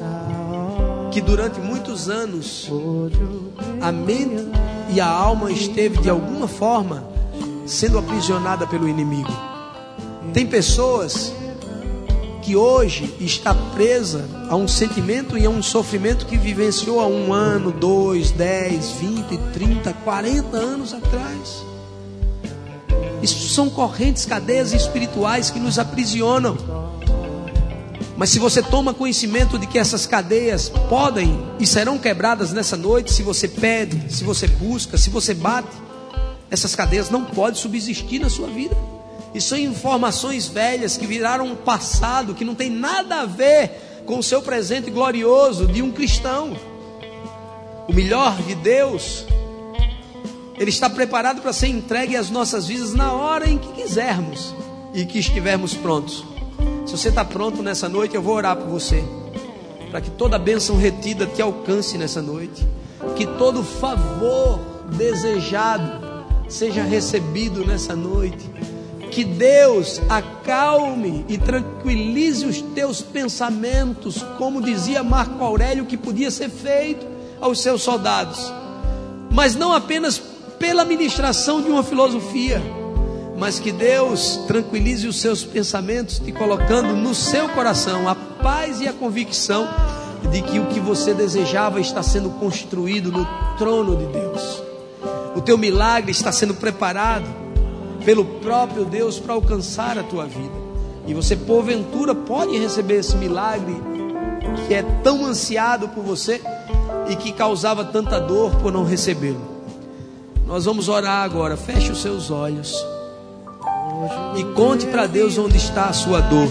que durante muitos anos a mente e a alma esteve de alguma forma sendo aprisionada pelo inimigo. Tem pessoas que hoje está presa a um sentimento e a um sofrimento que vivenciou há 1 ano, 2, 10, 20, 30, 40 anos atrás. Isso são correntes, cadeias espirituais que nos aprisionam. Mas se você toma conhecimento de que essas cadeias podem e serão quebradas nessa noite, se você pede, se você busca, se você bate, essas cadeias não podem subsistir na sua vida. E são informações velhas que viraram um passado que não tem nada a ver com o seu presente glorioso de um cristão. O melhor de Deus, Ele está preparado para ser entregue às nossas vidas na hora em que quisermos e que estivermos prontos. Se você está pronto nessa noite, eu vou orar por você, para que toda bênção retida te alcance nessa noite, que todo favor desejado seja recebido nessa noite. Que Deus acalme e tranquilize os teus pensamentos, como dizia Marco Aurélio que podia ser feito aos seus soldados. Mas não apenas pela ministração de uma filosofia, mas que Deus tranquilize os seus pensamentos, te colocando no seu coração a paz e a convicção de que o que você desejava está sendo construído no trono de Deus. O teu milagre está sendo preparado pelo próprio Deus para alcançar a tua vida. E você porventura pode receber esse milagre que é tão ansiado por você e que causava tanta dor por não recebê-lo. Nós vamos orar agora. Feche os seus olhos e conte para Deus onde está a sua dor.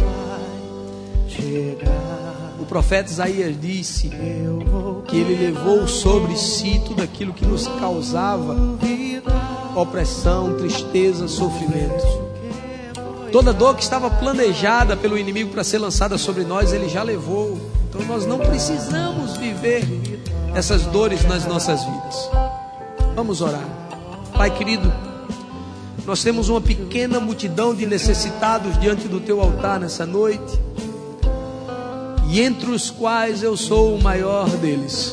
O profeta Isaías disse que ele levou sobre si tudo aquilo que nos causava opressão, tristeza, sofrimento. Toda dor que estava planejada pelo inimigo para ser lançada sobre nós, ele já levou. Então nós não precisamos viver essas dores nas nossas vidas. Vamos orar. Pai querido, nós temos uma pequena multidão de necessitados diante do teu altar nessa noite, e entre os quais eu sou o maior deles.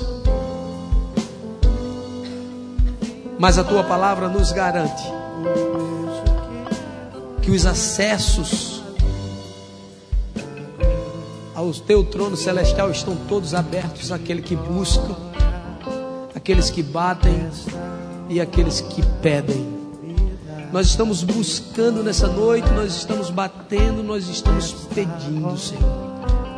Mas a tua palavra nos garante que os acessos ao teu trono celestial estão todos abertos àquele que busca, àqueles que batem e àqueles que pedem. Nós estamos buscando nessa noite, nós estamos batendo, nós estamos pedindo, Senhor.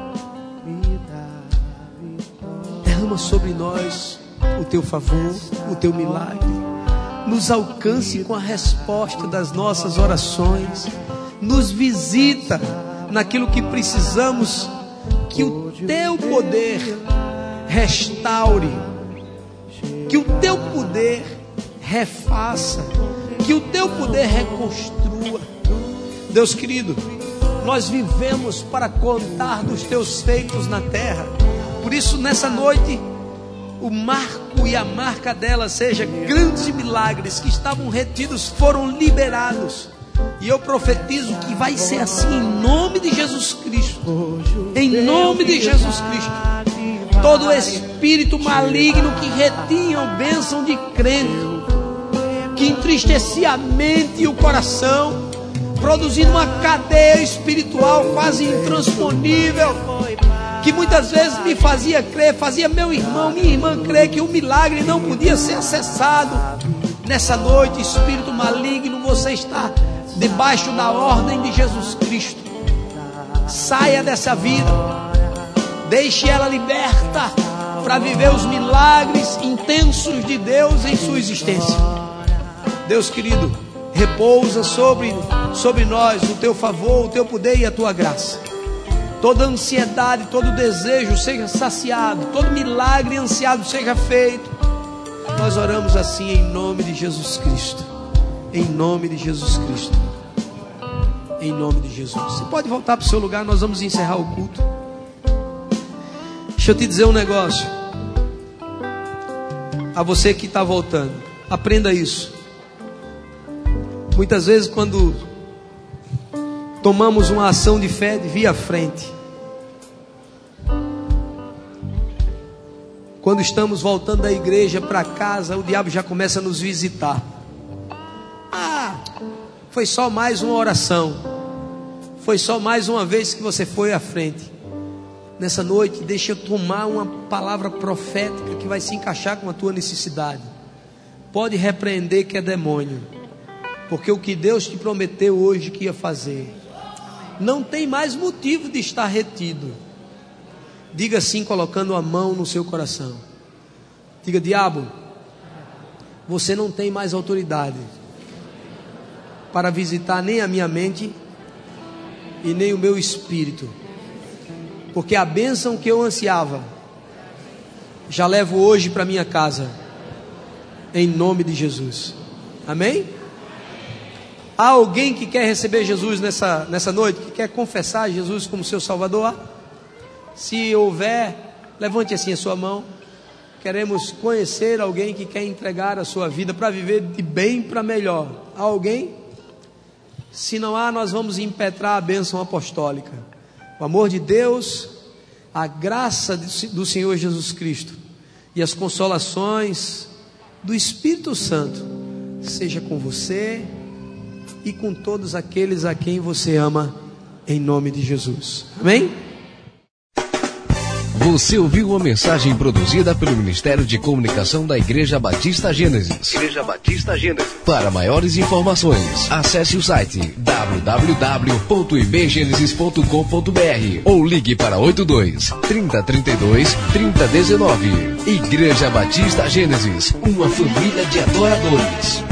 Derrama sobre nós o teu favor, o teu milagre. Nos alcance com a resposta das nossas orações. Nos visita naquilo que precisamos. Que o teu poder restaure. Que o teu poder refaça. Que o teu poder reconstrua. Deus querido, nós vivemos para contar dos teus feitos na terra. Por isso, nessa noite, o marco e a marca dela seja grandes milagres que estavam retidos, foram liberados. E eu profetizo que vai ser assim em nome de Jesus Cristo. Em nome de Jesus Cristo. Todo espírito maligno que retinha bênção de crente, que entristecia a mente e o coração, produzindo uma cadeia espiritual quase intransponível, que muitas vezes me fazia crer, fazia meu irmão, minha irmã crer que o milagre não podia ser acessado. Nessa noite, espírito maligno, você está debaixo da ordem de Jesus Cristo. Saia dessa vida, deixe ela liberta para viver os milagres intensos de Deus em sua existência. Deus querido, repousa sobre nós o teu favor, o teu poder e a tua graça. Toda ansiedade, todo desejo seja saciado, todo milagre ansiado seja feito. Nós oramos assim em nome de Jesus Cristo. Em nome de Jesus Cristo. Em nome de Jesus. Você pode voltar para o seu lugar, nós vamos encerrar o culto. Deixa eu te dizer um negócio. A você que está voltando, aprenda isso. Muitas vezes quando tomamos uma ação de fé, de vir à frente. Quando estamos voltando da igreja para casa, o diabo já começa a nos visitar. Foi só mais uma oração. Foi só mais uma vez que você foi à frente. Nessa noite, deixa eu tomar uma palavra profética que vai se encaixar com a tua necessidade. Pode repreender que é demônio. Porque o que Deus te prometeu hoje que ia fazer, não tem mais motivo de estar retido. Diga assim, colocando a mão no seu coração. Diga: diabo, você não tem mais autoridade para visitar nem a minha mente e nem o meu espírito. Porque a bênção que eu ansiava, já levo hoje para minha casa. Em nome de Jesus. Amém? Há alguém que quer receber Jesus nessa noite? Que quer confessar Jesus como seu Salvador? Se houver, levante assim a sua mão. Queremos conhecer alguém que quer entregar a sua vida para viver de bem para melhor. Há alguém? Se não há, nós vamos impetrar a bênção apostólica. O amor de Deus, a graça do Senhor Jesus Cristo e as consolações do Espírito Santo seja com você e com todos aqueles a quem você ama, em nome de Jesus. Amém? Você ouviu uma mensagem produzida pelo Ministério de Comunicação da Igreja Batista Gênesis. Igreja Batista Gênesis. Para maiores informações, acesse o site www.ibgenesis.com.br ou ligue para 82 3032 3019. Igreja Batista Gênesis, uma família de adoradores.